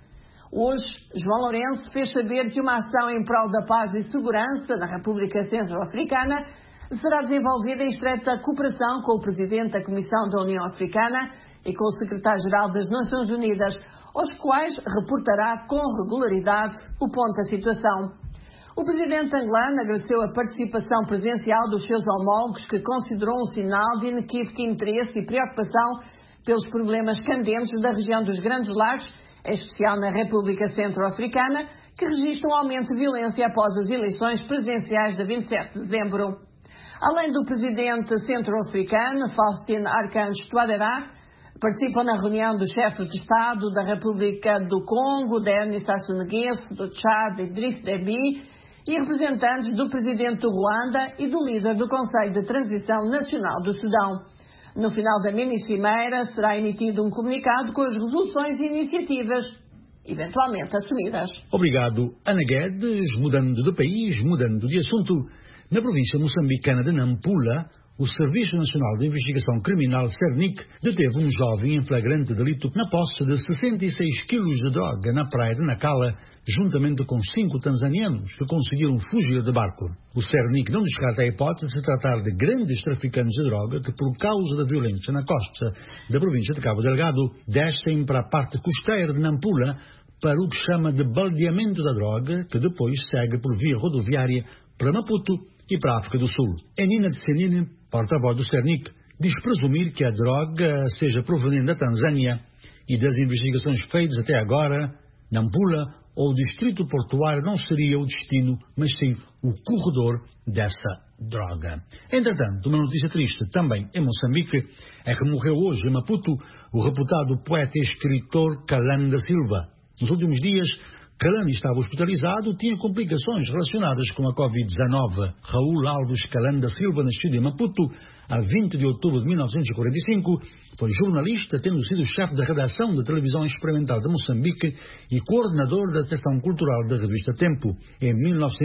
Hoje, João Lourenço fez saber que uma ação em prol da paz e segurança na República Centro-Africana será desenvolvida em estreita cooperação com o Presidente da Comissão da União Africana e com o Secretário-Geral das Nações Unidas, aos quais reportará com regularidade o ponto da situação. O presidente angolano agradeceu a participação presencial dos seus homólogos, que considerou um sinal de inequívoco interesse e preocupação pelos problemas candentes da região dos Grandes Lagos, em especial na República Centro-Africana, que registra um aumento de violência após as eleições presidenciais de 27 de dezembro. Além do presidente centro-africano, Faustin Archange Touadéra, participam na reunião dos chefes de Estado da República do Congo, Denis Sassou Nguesso, do Tchad, Idriss Déby, e representantes do presidente do Ruanda e do líder do Conselho de Transição Nacional do Sudão. No final da mini-cimeira será emitido um comunicado com as resoluções e iniciativas eventualmente assumidas. Obrigado, Ana Guedes. Mudando de país, mudando de assunto, na província moçambicana de Nampula, o Serviço Nacional de Investigação Criminal, SERNIC, deteve um jovem em flagrante delito na posse de 66 quilos de droga na praia de Nacala, juntamente com 5 tanzanianos que conseguiram fugir de barco. O SERNIC não descarta a hipótese de se tratar de grandes traficantes de droga que, por causa da violência na costa da província de Cabo Delgado, descem para a parte costeira de Nampula para o que chama de baldeamento da droga, que depois segue por via rodoviária para Maputo e para a África do Sul. Enina de Senine, porta-voz do SERNIC, diz presumir que a droga seja proveniente da Tanzânia e das investigações feitas até agora, Nampula ou o distrito portuário não seria o destino, mas sim o corredor dessa droga. Entretanto, uma notícia triste também em Moçambique é que morreu hoje em Maputo o reputado poeta e escritor Calani da Silva. Nos últimos dias, Calani estava hospitalizado e tinha complicações relacionadas com a Covid-19. Raul Alves Calani da Silva, nascido em Maputo a 20 de outubro de 1945, foi jornalista, tendo sido chefe da redação da Televisão Experimental de Moçambique e coordenador da seção cultural da revista Tempo. Em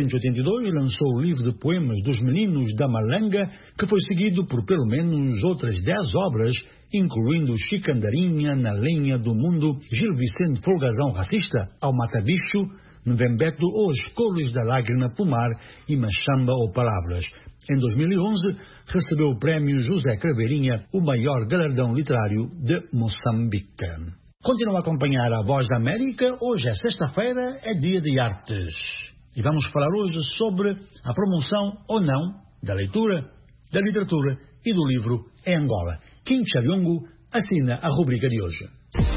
1982 lançou o livro de poemas dos Meninos da Malanga, que foi seguido por pelo menos outras 10 obras, incluindo Chicandarinha, Na Lenha do Mundo, Gil Vicente Folgazão Racista, Ao Mata-Bicho, Nvembeto ou As Cores da Lágrima Pomar e Machamba ou Palavras. Em 2011, recebeu o prémio José Craveirinha, o maior galardão literário de Moçambique. Continua a acompanhar a Voz da América. Hoje é sexta-feira, é dia de artes. E vamos falar hoje sobre a promoção ou não da leitura, da literatura e do livro em Angola. Kim Chalhungo assina a rubrica de hoje.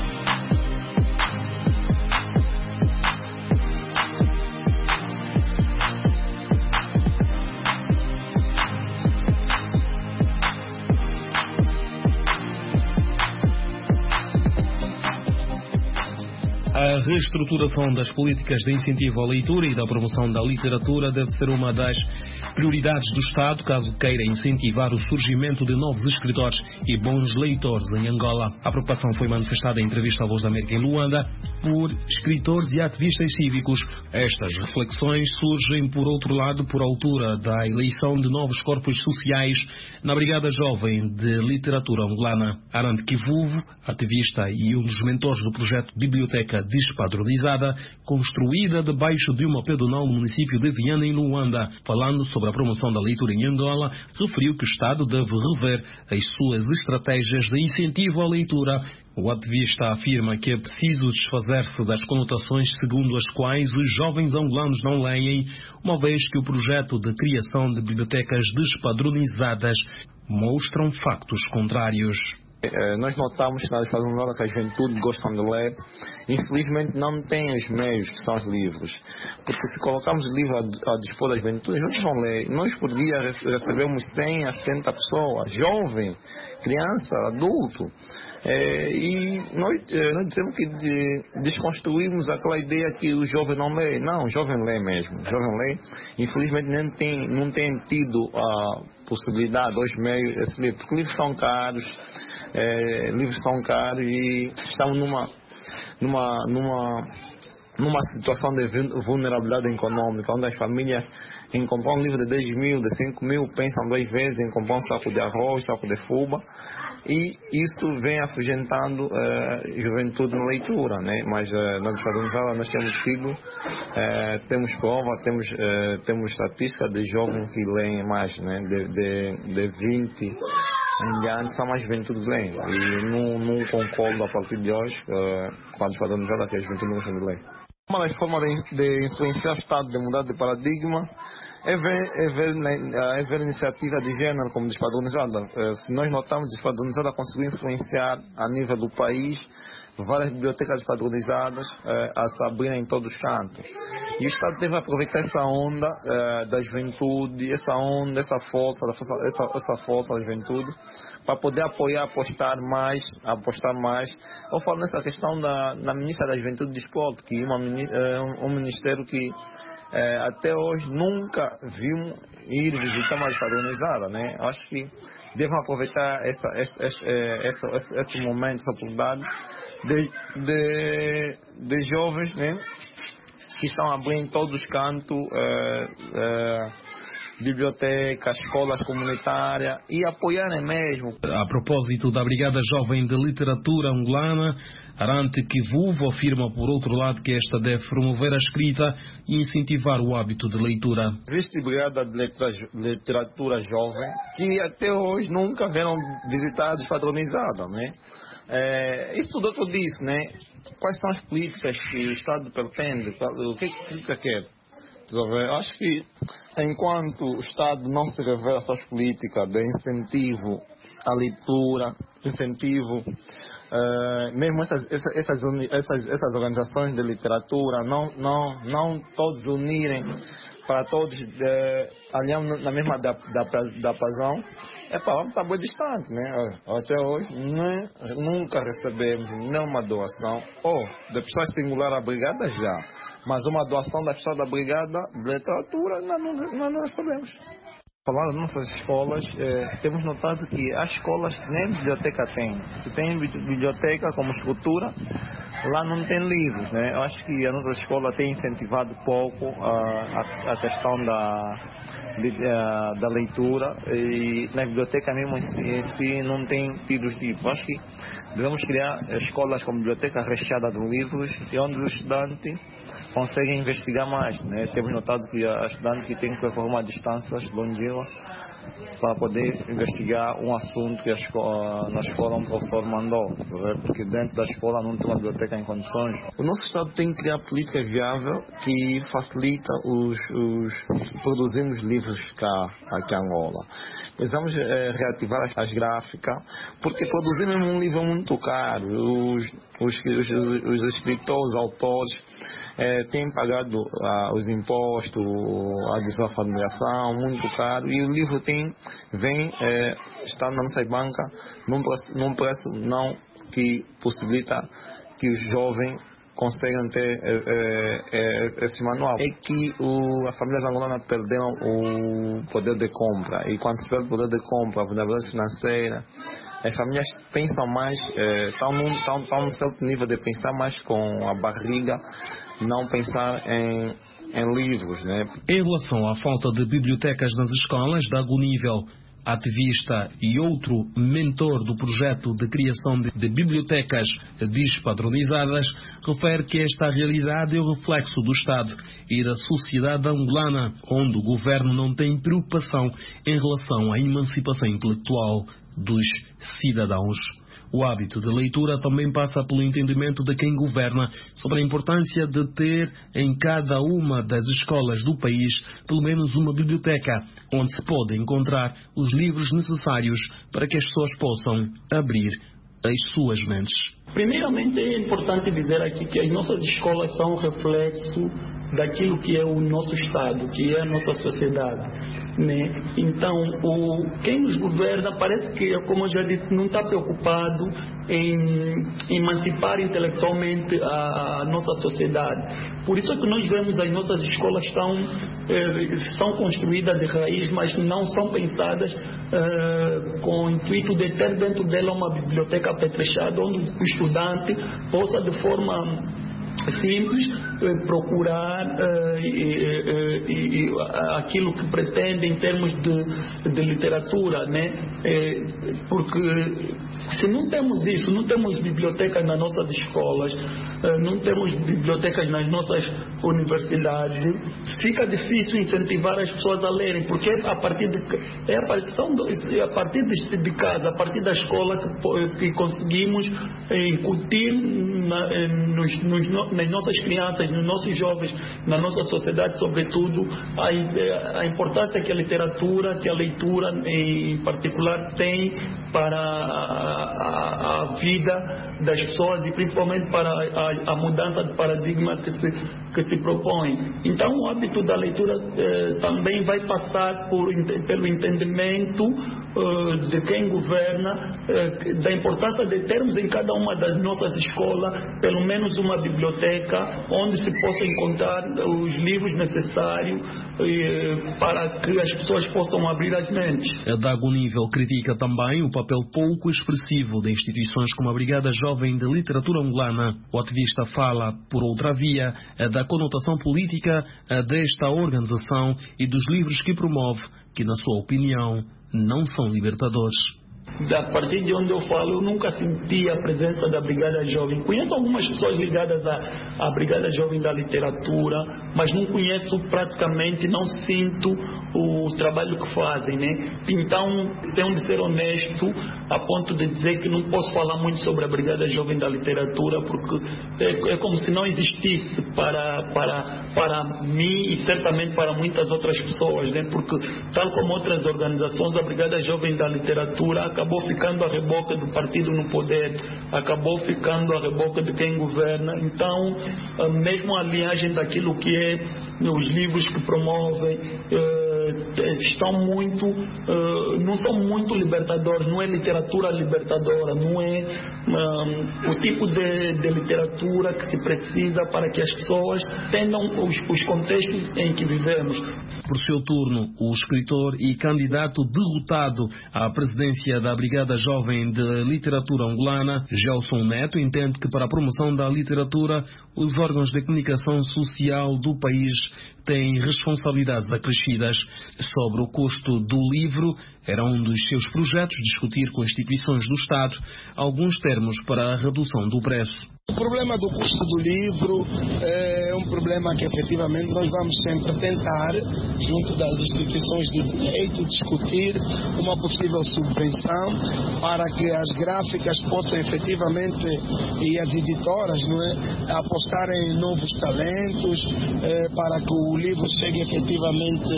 A reestruturação das políticas de incentivo à leitura e da promoção da literatura deve ser uma das prioridades do Estado, caso queira incentivar o surgimento de novos escritores e bons leitores em Angola. A preocupação foi manifestada em entrevista à Voz da América em Luanda por escritores e ativistas cívicos. Estas reflexões surgem, por outro lado, por altura da eleição de novos corpos sociais na Brigada Jovem de Literatura Angolana. Arand Kivuvo, ativista e um dos mentores do projeto Biblioteca, diz despadronizada, construída debaixo de uma pedonal no município de Viana, em Luanda. Falando sobre a promoção da leitura em Angola, referiu que o Estado deve rever as suas estratégias de incentivo à leitura. O ativista afirma que é preciso desfazer-se das conotações segundo as quais os jovens angolanos não leem, uma vez que o projeto de criação de bibliotecas despadronizadas mostram factos contrários. Nós notamos que a juventude gosta de ler, infelizmente não tem os meios que são os livros, porque se colocarmos livros a dispor da juventude, eles vão ler. Nós por dia recebemos 100 a 70 pessoas, jovem, criança, adulto, e nós dizemos que desconstruímos aquela ideia que o jovem não lê. Não, o jovem lê mesmo, o jovem lê, infelizmente não tem tido a possibilidade, os meios, esse livro, porque livros são caros, e estamos numa situação de vulnerabilidade econômica, onde as famílias, em comprar um livro de 10 mil, de 5 mil, pensam 2 vezes em comprar um saco de arroz, saco de fuba, e isso vem afugentando juventude na leitura, né? Mas na despadronizada nós temos prova, temos estatística de jovens que leem mais, né? De 20 em diante, são mais juventude que leem, e não concordo a partir de hoje com a despadronizada que a juventude não gosta de ler. Uma das formas de influenciar o Estado, de mudar de paradigma, é ver iniciativa de gênero como despadronizada. Se nós notamos, despadronizada conseguiu influenciar a nível do país várias bibliotecas despadronizadas a se abrirem em todos os cantos. E o Estado deve aproveitar essa onda da juventude, essa força da juventude, para poder apoiar, apostar mais. Eu falo nessa questão da ministra da Juventude e Desporto, que é um ministério que até hoje nunca vimos ir visitar uma despadronizada, né? Acho que devem aproveitar esse momento, essa oportunidade de jovens, né, que estão abrindo em todos os cantos bibliotecas, escolas comunitárias, e apoiarem mesmo. A propósito da Brigada Jovem de Literatura Angolana, Arante Kivuvo afirma, por outro lado, que esta deve promover a escrita e incentivar o hábito de leitura. Existe Brigada de Literatura Jovem que até hoje nunca vieram visitar a despadronizada, né? Isso tudo que eu disse, né? Quais são as políticas que o Estado pretende? O que quer? Eu acho que enquanto o Estado não se revela essas políticas de incentivo à leitura, incentivo, mesmo essas organizações de literatura, não todos unirem, para todos alinharmos na mesma diapasão, vamos estar bem distante, né? Até hoje nunca recebemos nenhuma doação, de pessoas singulares à Brigada já, mas uma doação da pessoa da Brigada de Literatura nós não recebemos. Falando das nossas escolas, temos notado que as escolas nem biblioteca têm. Se tem biblioteca como estrutura, lá não tem livros, né? Eu acho que a nossa escola tem incentivado pouco a questão da leitura, e na biblioteca mesmo em si não tem tido os livros. Eu acho que devemos criar escolas com biblioteca recheada de livros, e onde os estudantes conseguem investigar mais, né? Temos notado que a estudante que tem que percorrer distâncias longínquas para poder investigar um assunto que na escola um professor mandou, porque dentro da escola não tem uma biblioteca em condições. O nosso Estado tem que criar políticas viáveis que facilita produzirmos livros aqui em Angola. Precisamos reativar as gráficas, porque produzir um livro é muito caro. Os escritores, os autores têm pagado os impostos, a desafamiliação, muito caro, e o livro está na nossa banca num preço não que possibilita que os jovens consigam ter esse manual. É que as famílias angolanas perderam o poder de compra, e quando se perde o poder de compra, a vulnerabilidade financeira, as famílias pensam mais, estão num certo nível de pensar mais com a barriga, não pensar em livros, né? Em relação à falta de bibliotecas nas escolas de algum nível, ativista e outro mentor do projeto de criação de bibliotecas despadronizadas, refere que esta realidade é o reflexo do Estado e da sociedade angolana, onde o governo não tem preocupação em relação à emancipação intelectual dos cidadãos. O hábito de leitura também passa pelo entendimento de quem governa sobre a importância de ter em cada uma das escolas do país pelo menos uma biblioteca, onde se pode encontrar os livros necessários para que as pessoas possam abrir as suas mentes. Primeiramente, é importante dizer aqui que as nossas escolas são um reflexo daquilo que é o nosso Estado, que é a nossa sociedade, né? Então, quem nos governa parece que, como eu já disse, não está preocupado em emancipar intelectualmente a nossa sociedade. Por isso é que nós vemos as nossas escolas são construídas de raiz, mas não são pensadas com o intuito de ter dentro dela uma biblioteca apetrechada, onde o estudante possa, de forma simples, procurar aquilo que pretende em termos de literatura, né? Porque se não temos isso, não temos bibliotecas nas nossas escolas, não temos bibliotecas nas nossas universidades, fica difícil incentivar as pessoas a lerem, porque a partir de casa, a partir da escola que conseguimos incutir nas nossas crianças, nos nossos jovens, na nossa sociedade, sobretudo, a importância que a literatura, que a leitura em particular tem para a vida das pessoas e principalmente para a mudança de paradigma que se propõe. Então, o hábito da leitura também vai passar pelo entendimento de quem governa, da importância de termos em cada uma das nossas escolas pelo menos uma biblioteca onde se possa encontrar os livros necessários para que as pessoas possam abrir as mentes. A Dago Nível critica também o papel pouco expressivo de instituições como a Brigada Jovem de Literatura Angolana. O ativista fala, por outra via, da conotação política desta organização e dos livros que promove, que, na sua opinião, não são libertadores. A partir de onde eu falo, eu nunca senti a presença da Brigada Jovem. Conheço algumas pessoas ligadas à Brigada Jovem da Literatura, mas não conheço praticamente, não sinto o trabalho que fazem, né? Então, tenho de ser honesto a ponto de dizer que não posso falar muito sobre a Brigada Jovem da Literatura, porque é como se não existisse para mim e certamente para muitas outras pessoas, né? Porque, tal como outras organizações, a Brigada Jovem da Literatura acabou ficando a reboca do partido no poder, acabou ficando a reboca de quem governa. Então, mesmo a linhagem daquilo que é os livros que promovem, não são muito libertadores, não é literatura libertadora, não é o tipo de literatura que se precisa para que as pessoas entendam os contextos em que vivemos. Por seu turno, o escritor e candidato derrotado à presidência da Brigada Jovem de Literatura Angolana, Gelson Neto, entende que para a promoção da literatura, os órgãos de comunicação social do país têm responsabilidades acrescidas. Sobre o custo do livro, era um dos seus projetos discutir com instituições do Estado alguns termos para a redução do preço. O problema do custo do livro é um problema que efetivamente nós vamos sempre tentar, junto das instituições do direito, discutir uma possível subvenção para que as gráficas possam efetivamente, e as editoras, não é, apostarem em novos talentos, para que o livro chegue efetivamente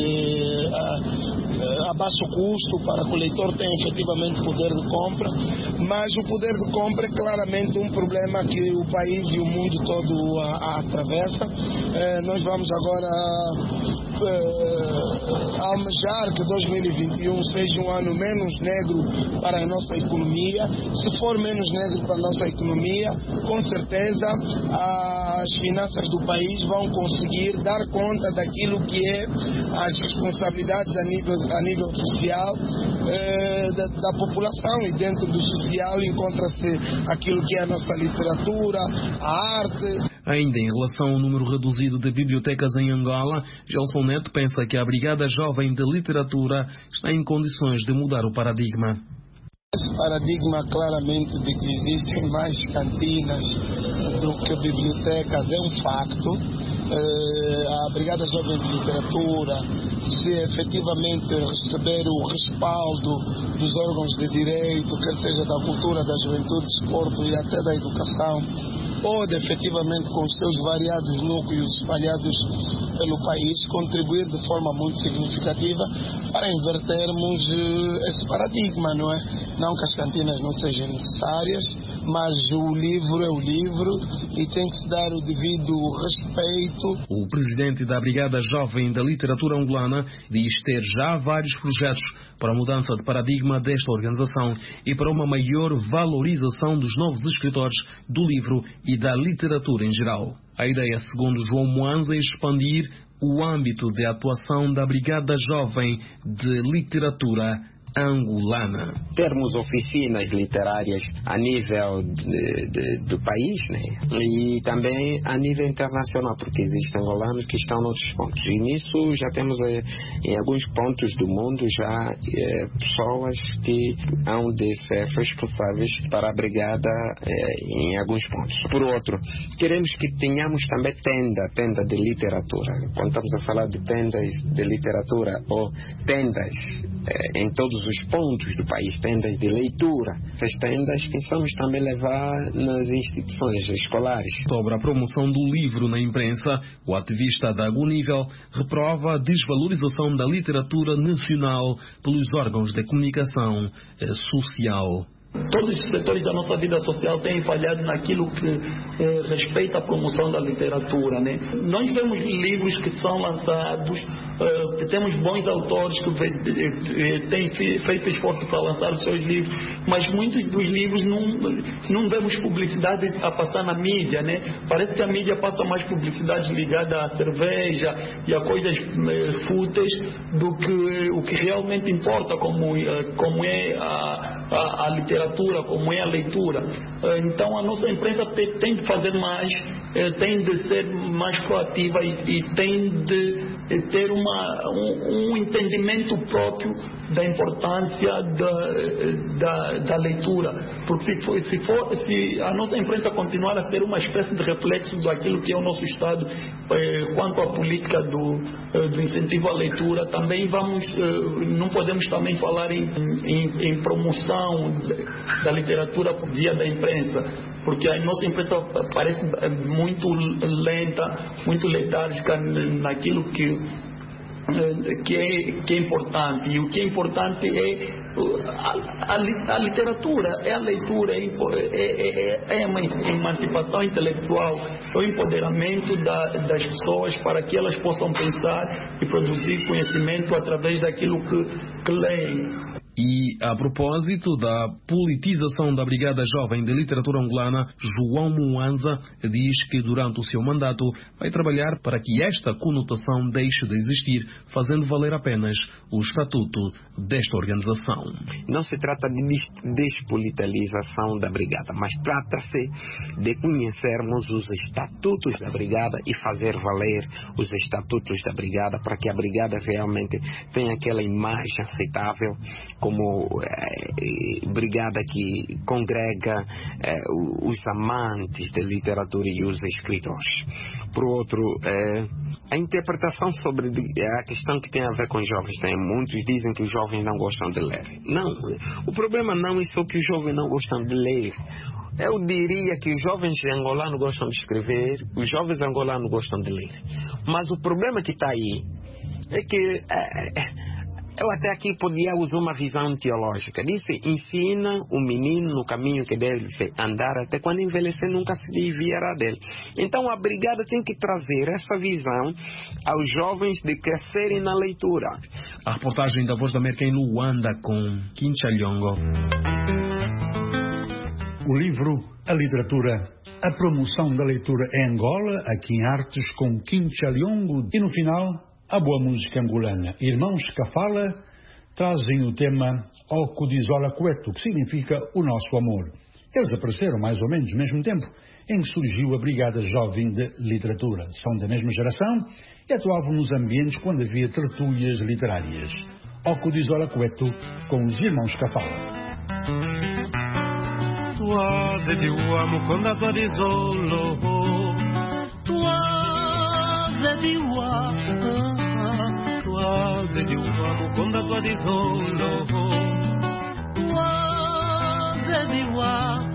a baixo custo, para que o leitor tenha efetivamente poder de compra. Mas o poder de compra é claramente um problema que o país e o mundo todo atravessa. Nós vamos agora almejar que 2021 seja um ano menos negro para a nossa economia. Se for menos negro para a nossa economia, com certeza as finanças do país vão conseguir dar conta daquilo que é as responsabilidades a nível social da população, e dentro do social encontra-se aquilo que é a nossa literatura, a arte. Ainda em relação ao número reduzido de bibliotecas em Angola, Gelson Neto pensa que a Brigada Jovem de Literatura está em condições de mudar o paradigma. Esse paradigma claramente de que existem mais cantinas do que bibliotecas é um facto. A Brigada Jovem de Literatura, se efetivamente receber o respaldo dos órgãos de direito, quer seja da cultura, da juventude, desporto e até da educação, pode efetivamente, com os seus variados núcleos espalhados pelo país, contribuir de forma muito significativa para invertermos esse paradigma, não é? Não que as cantinas não sejam necessárias, mas o livro é o livro e tem que se dar o devido respeito. O presidente da Brigada Jovem da Literatura Angolana diz ter já vários projetos para a mudança de paradigma desta organização e para uma maior valorização dos novos escritores do livro e da literatura em geral. A ideia, segundo João Moanza, é expandir o âmbito de atuação da Brigada Jovem de Literatura angolana. Termos oficinas literárias a nível do país, né? E também a nível internacional, porque existem angolanos que estão em outros pontos. E nisso já temos em alguns pontos do mundo já pessoas que hão de ser responsáveis para a brigada em alguns pontos. Por outro, queremos que tenhamos também tenda de literatura. Quando estamos a falar de tendas de literatura ou tendas em todos os pontos do país, tendas de leitura. Essas tendas pensamos também levar nas instituições escolares. Sobre a promoção do livro na imprensa, o ativista da Agonível reprova a desvalorização da literatura nacional pelos órgãos de comunicação social. Todos os setores da nossa vida social têm falhado naquilo que respeita a promoção da literatura, né? Nós vemos livros que são lançados, temos bons autores que têm feito esforço para lançar os seus livros, mas muitos dos livros não vemos publicidade a passar na mídia, né? Parece que a mídia passa mais publicidade ligada à cerveja e a coisas fúteis do que o que realmente importa, como é a literatura, como é a leitura. Então a nossa imprensa tem de fazer mais, tem de ser mais proativa e tem de ter um entendimento próprio da importância da leitura, porque se a nossa imprensa continuar a ser uma espécie de reflexo daquilo que é o nosso Estado quanto à política do incentivo à leitura, também não podemos também falar em promoção da literatura por via da imprensa, porque a nossa imprensa parece muito lenta, muito letárgica naquilo que é importante. E o que é importante é a literatura, é a leitura, é a emancipação intelectual, é o empoderamento das pessoas para que elas possam pensar e produzir conhecimento através daquilo que leem. E a propósito da politização da Brigada Jovem de Literatura Angolana, João Moanza diz que durante o seu mandato vai trabalhar para que esta conotação deixe de existir, fazendo valer apenas o estatuto desta organização. Não se trata de despolitalização da Brigada, mas trata-se de conhecermos os estatutos da Brigada e fazer valer os estatutos da Brigada para que a Brigada realmente tenha aquela imagem aceitável como brigada que congrega os amantes da literatura e os escritores. Por outro, a interpretação sobre a questão que tem a ver com os jovens, muitos dizem que os jovens não gostam de ler. Não, o problema não é só que os jovens não gostam de ler. Eu diria que os jovens angolanos gostam de escrever, os jovens angolanos gostam de ler. Mas o problema que está aí é que eu até aqui podia usar uma visão teológica. Disse, ensina o menino no caminho que deve andar, até quando envelhecer nunca se desviará dele. Então a Brigada tem que trazer essa visão aos jovens de crescerem na leitura. A reportagem da Voz da América em Luanda com Kincha Lyongo. O livro, a literatura, a promoção da leitura em Angola, aqui em Artes com Kincha Lyongo, e no final a boa música angolana. Irmãos Cafala trazem o tema Oco de Zola Cueto, que significa o nosso amor. Eles apareceram mais ou menos no mesmo tempo em que surgiu a Brigada Jovem de Literatura. São da mesma geração e atuavam nos ambientes quando havia tertúlias literárias. Oco de Zola Cueto com os irmãos Cafala. Tuaze de uamo conda tua de zolo, tuaze de uamo conda tua de zolo, tuaze de uamo.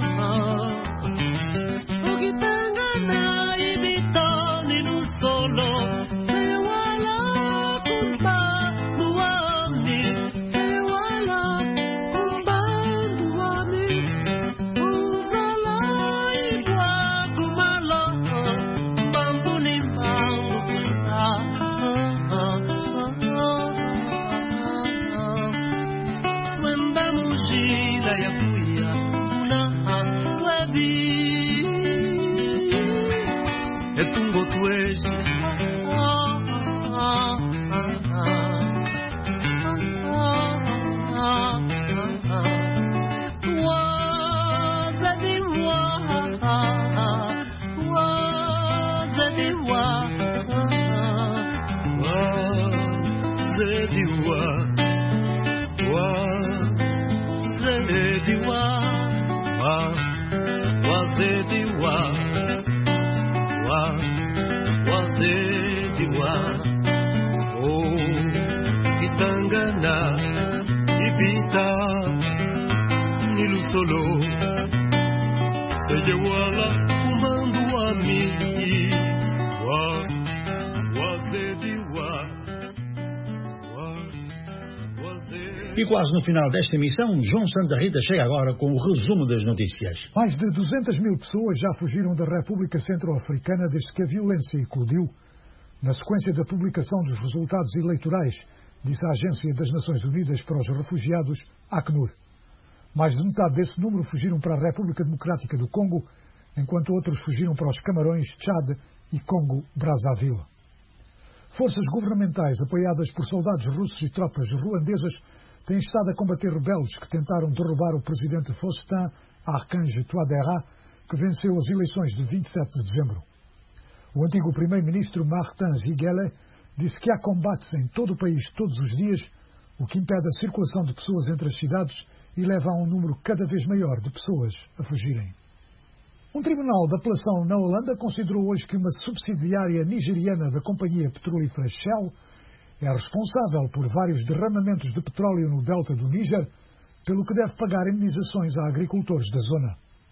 E quase no final desta emissão, João Santa Rita chega agora com o resumo das notícias. Mais de 200 mil pessoas já fugiram da República Centro-Africana desde que a violência eclodiu, na sequência da publicação dos resultados eleitorais, disse a Agência das Nações Unidas para os Refugiados, ACNUR. Mais de metade desse número fugiram para a República Democrática do Congo, enquanto outros fugiram para os Camarões, Tchad e Congo-Brazzaville. Forças governamentais apoiadas por soldados russos e tropas ruandesas têm estado a combater rebeldes que tentaram derrubar o presidente Faustin Archange Touadéra, que venceu as eleições de 27 de dezembro. O antigo primeiro-ministro Martin Ziguele disse que há combates em todo o país todos os dias, o que impede a circulação de pessoas entre as cidades e leva a um número cada vez maior de pessoas a fugirem. Um tribunal de apelação na Holanda considerou hoje que uma subsidiária nigeriana da companhia petrolífera Shell é responsável por vários derramamentos de petróleo no delta do Níger, pelo que deve pagar indenizações a agricultores da zona.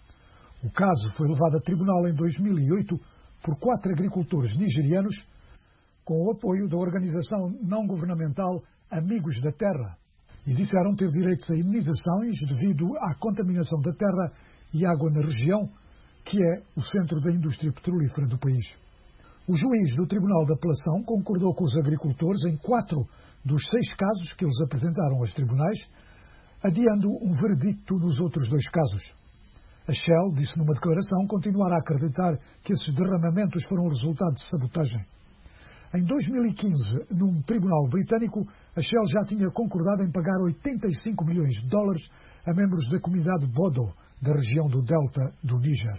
O caso foi levado a tribunal em 2008 por 4 agricultores nigerianos, com o apoio da organização não-governamental Amigos da Terra, e disseram ter direitos a indenizações devido à contaminação da terra e água na região, que é o centro da indústria petrolífera do país. O juiz do Tribunal de Apelação concordou com os agricultores em 4 dos 6 casos que eles apresentaram aos tribunais, adiando um veredicto nos outros 2 casos. A Shell disse numa declaração continuar a acreditar que esses derramamentos foram resultado de sabotagem. Em 2015, num tribunal britânico, a Shell já tinha concordado em pagar 85 milhões de dólares a membros da comunidade Bodo, da região do delta do Níger.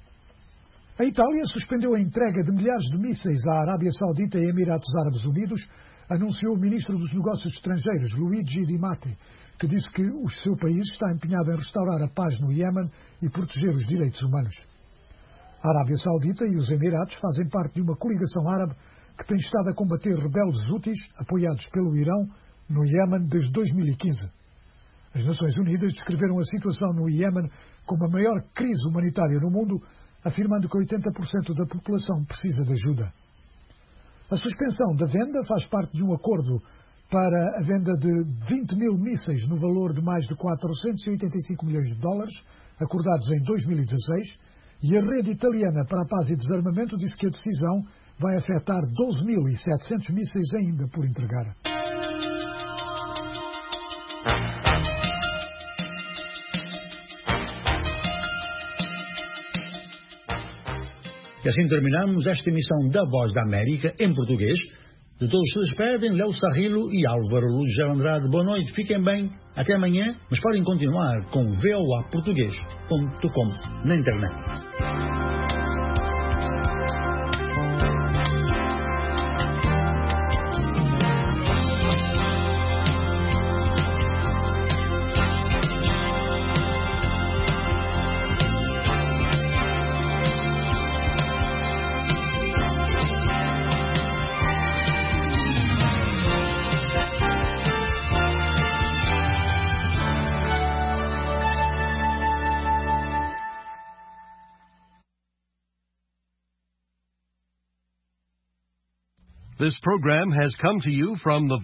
A Itália suspendeu a entrega de milhares de mísseis à Arábia Saudita e Emirados Árabes Unidos, anunciou o ministro dos Negócios Estrangeiros, Luigi Di Matteo, que disse que o seu país está empenhado em restaurar a paz no Iémen e proteger os direitos humanos. A Arábia Saudita e os Emirados fazem parte de uma coligação árabe que tem estado a combater rebeldes hútis, apoiados pelo Irão, no Iémen desde 2015. As Nações Unidas descreveram a situação no Iémen como a maior crise humanitária no mundo, afirmando que 80% da população precisa de ajuda. A suspensão da venda faz parte de um acordo para a venda de 20 mil mísseis no valor de mais de 485 milhões de dólares, acordados em 2016, e a rede italiana para a paz e desarmamento disse que a decisão vai afetar 12.700 mísseis ainda por entregar. E assim terminamos esta emissão da Voz da América, em português, De todos se despedem Léo Sarrilo e Álvaro Lugel Andrade. Boa noite, fiquem bem, até amanhã, mas podem continuar com voaportuguês.com na internet. This program has come to you from the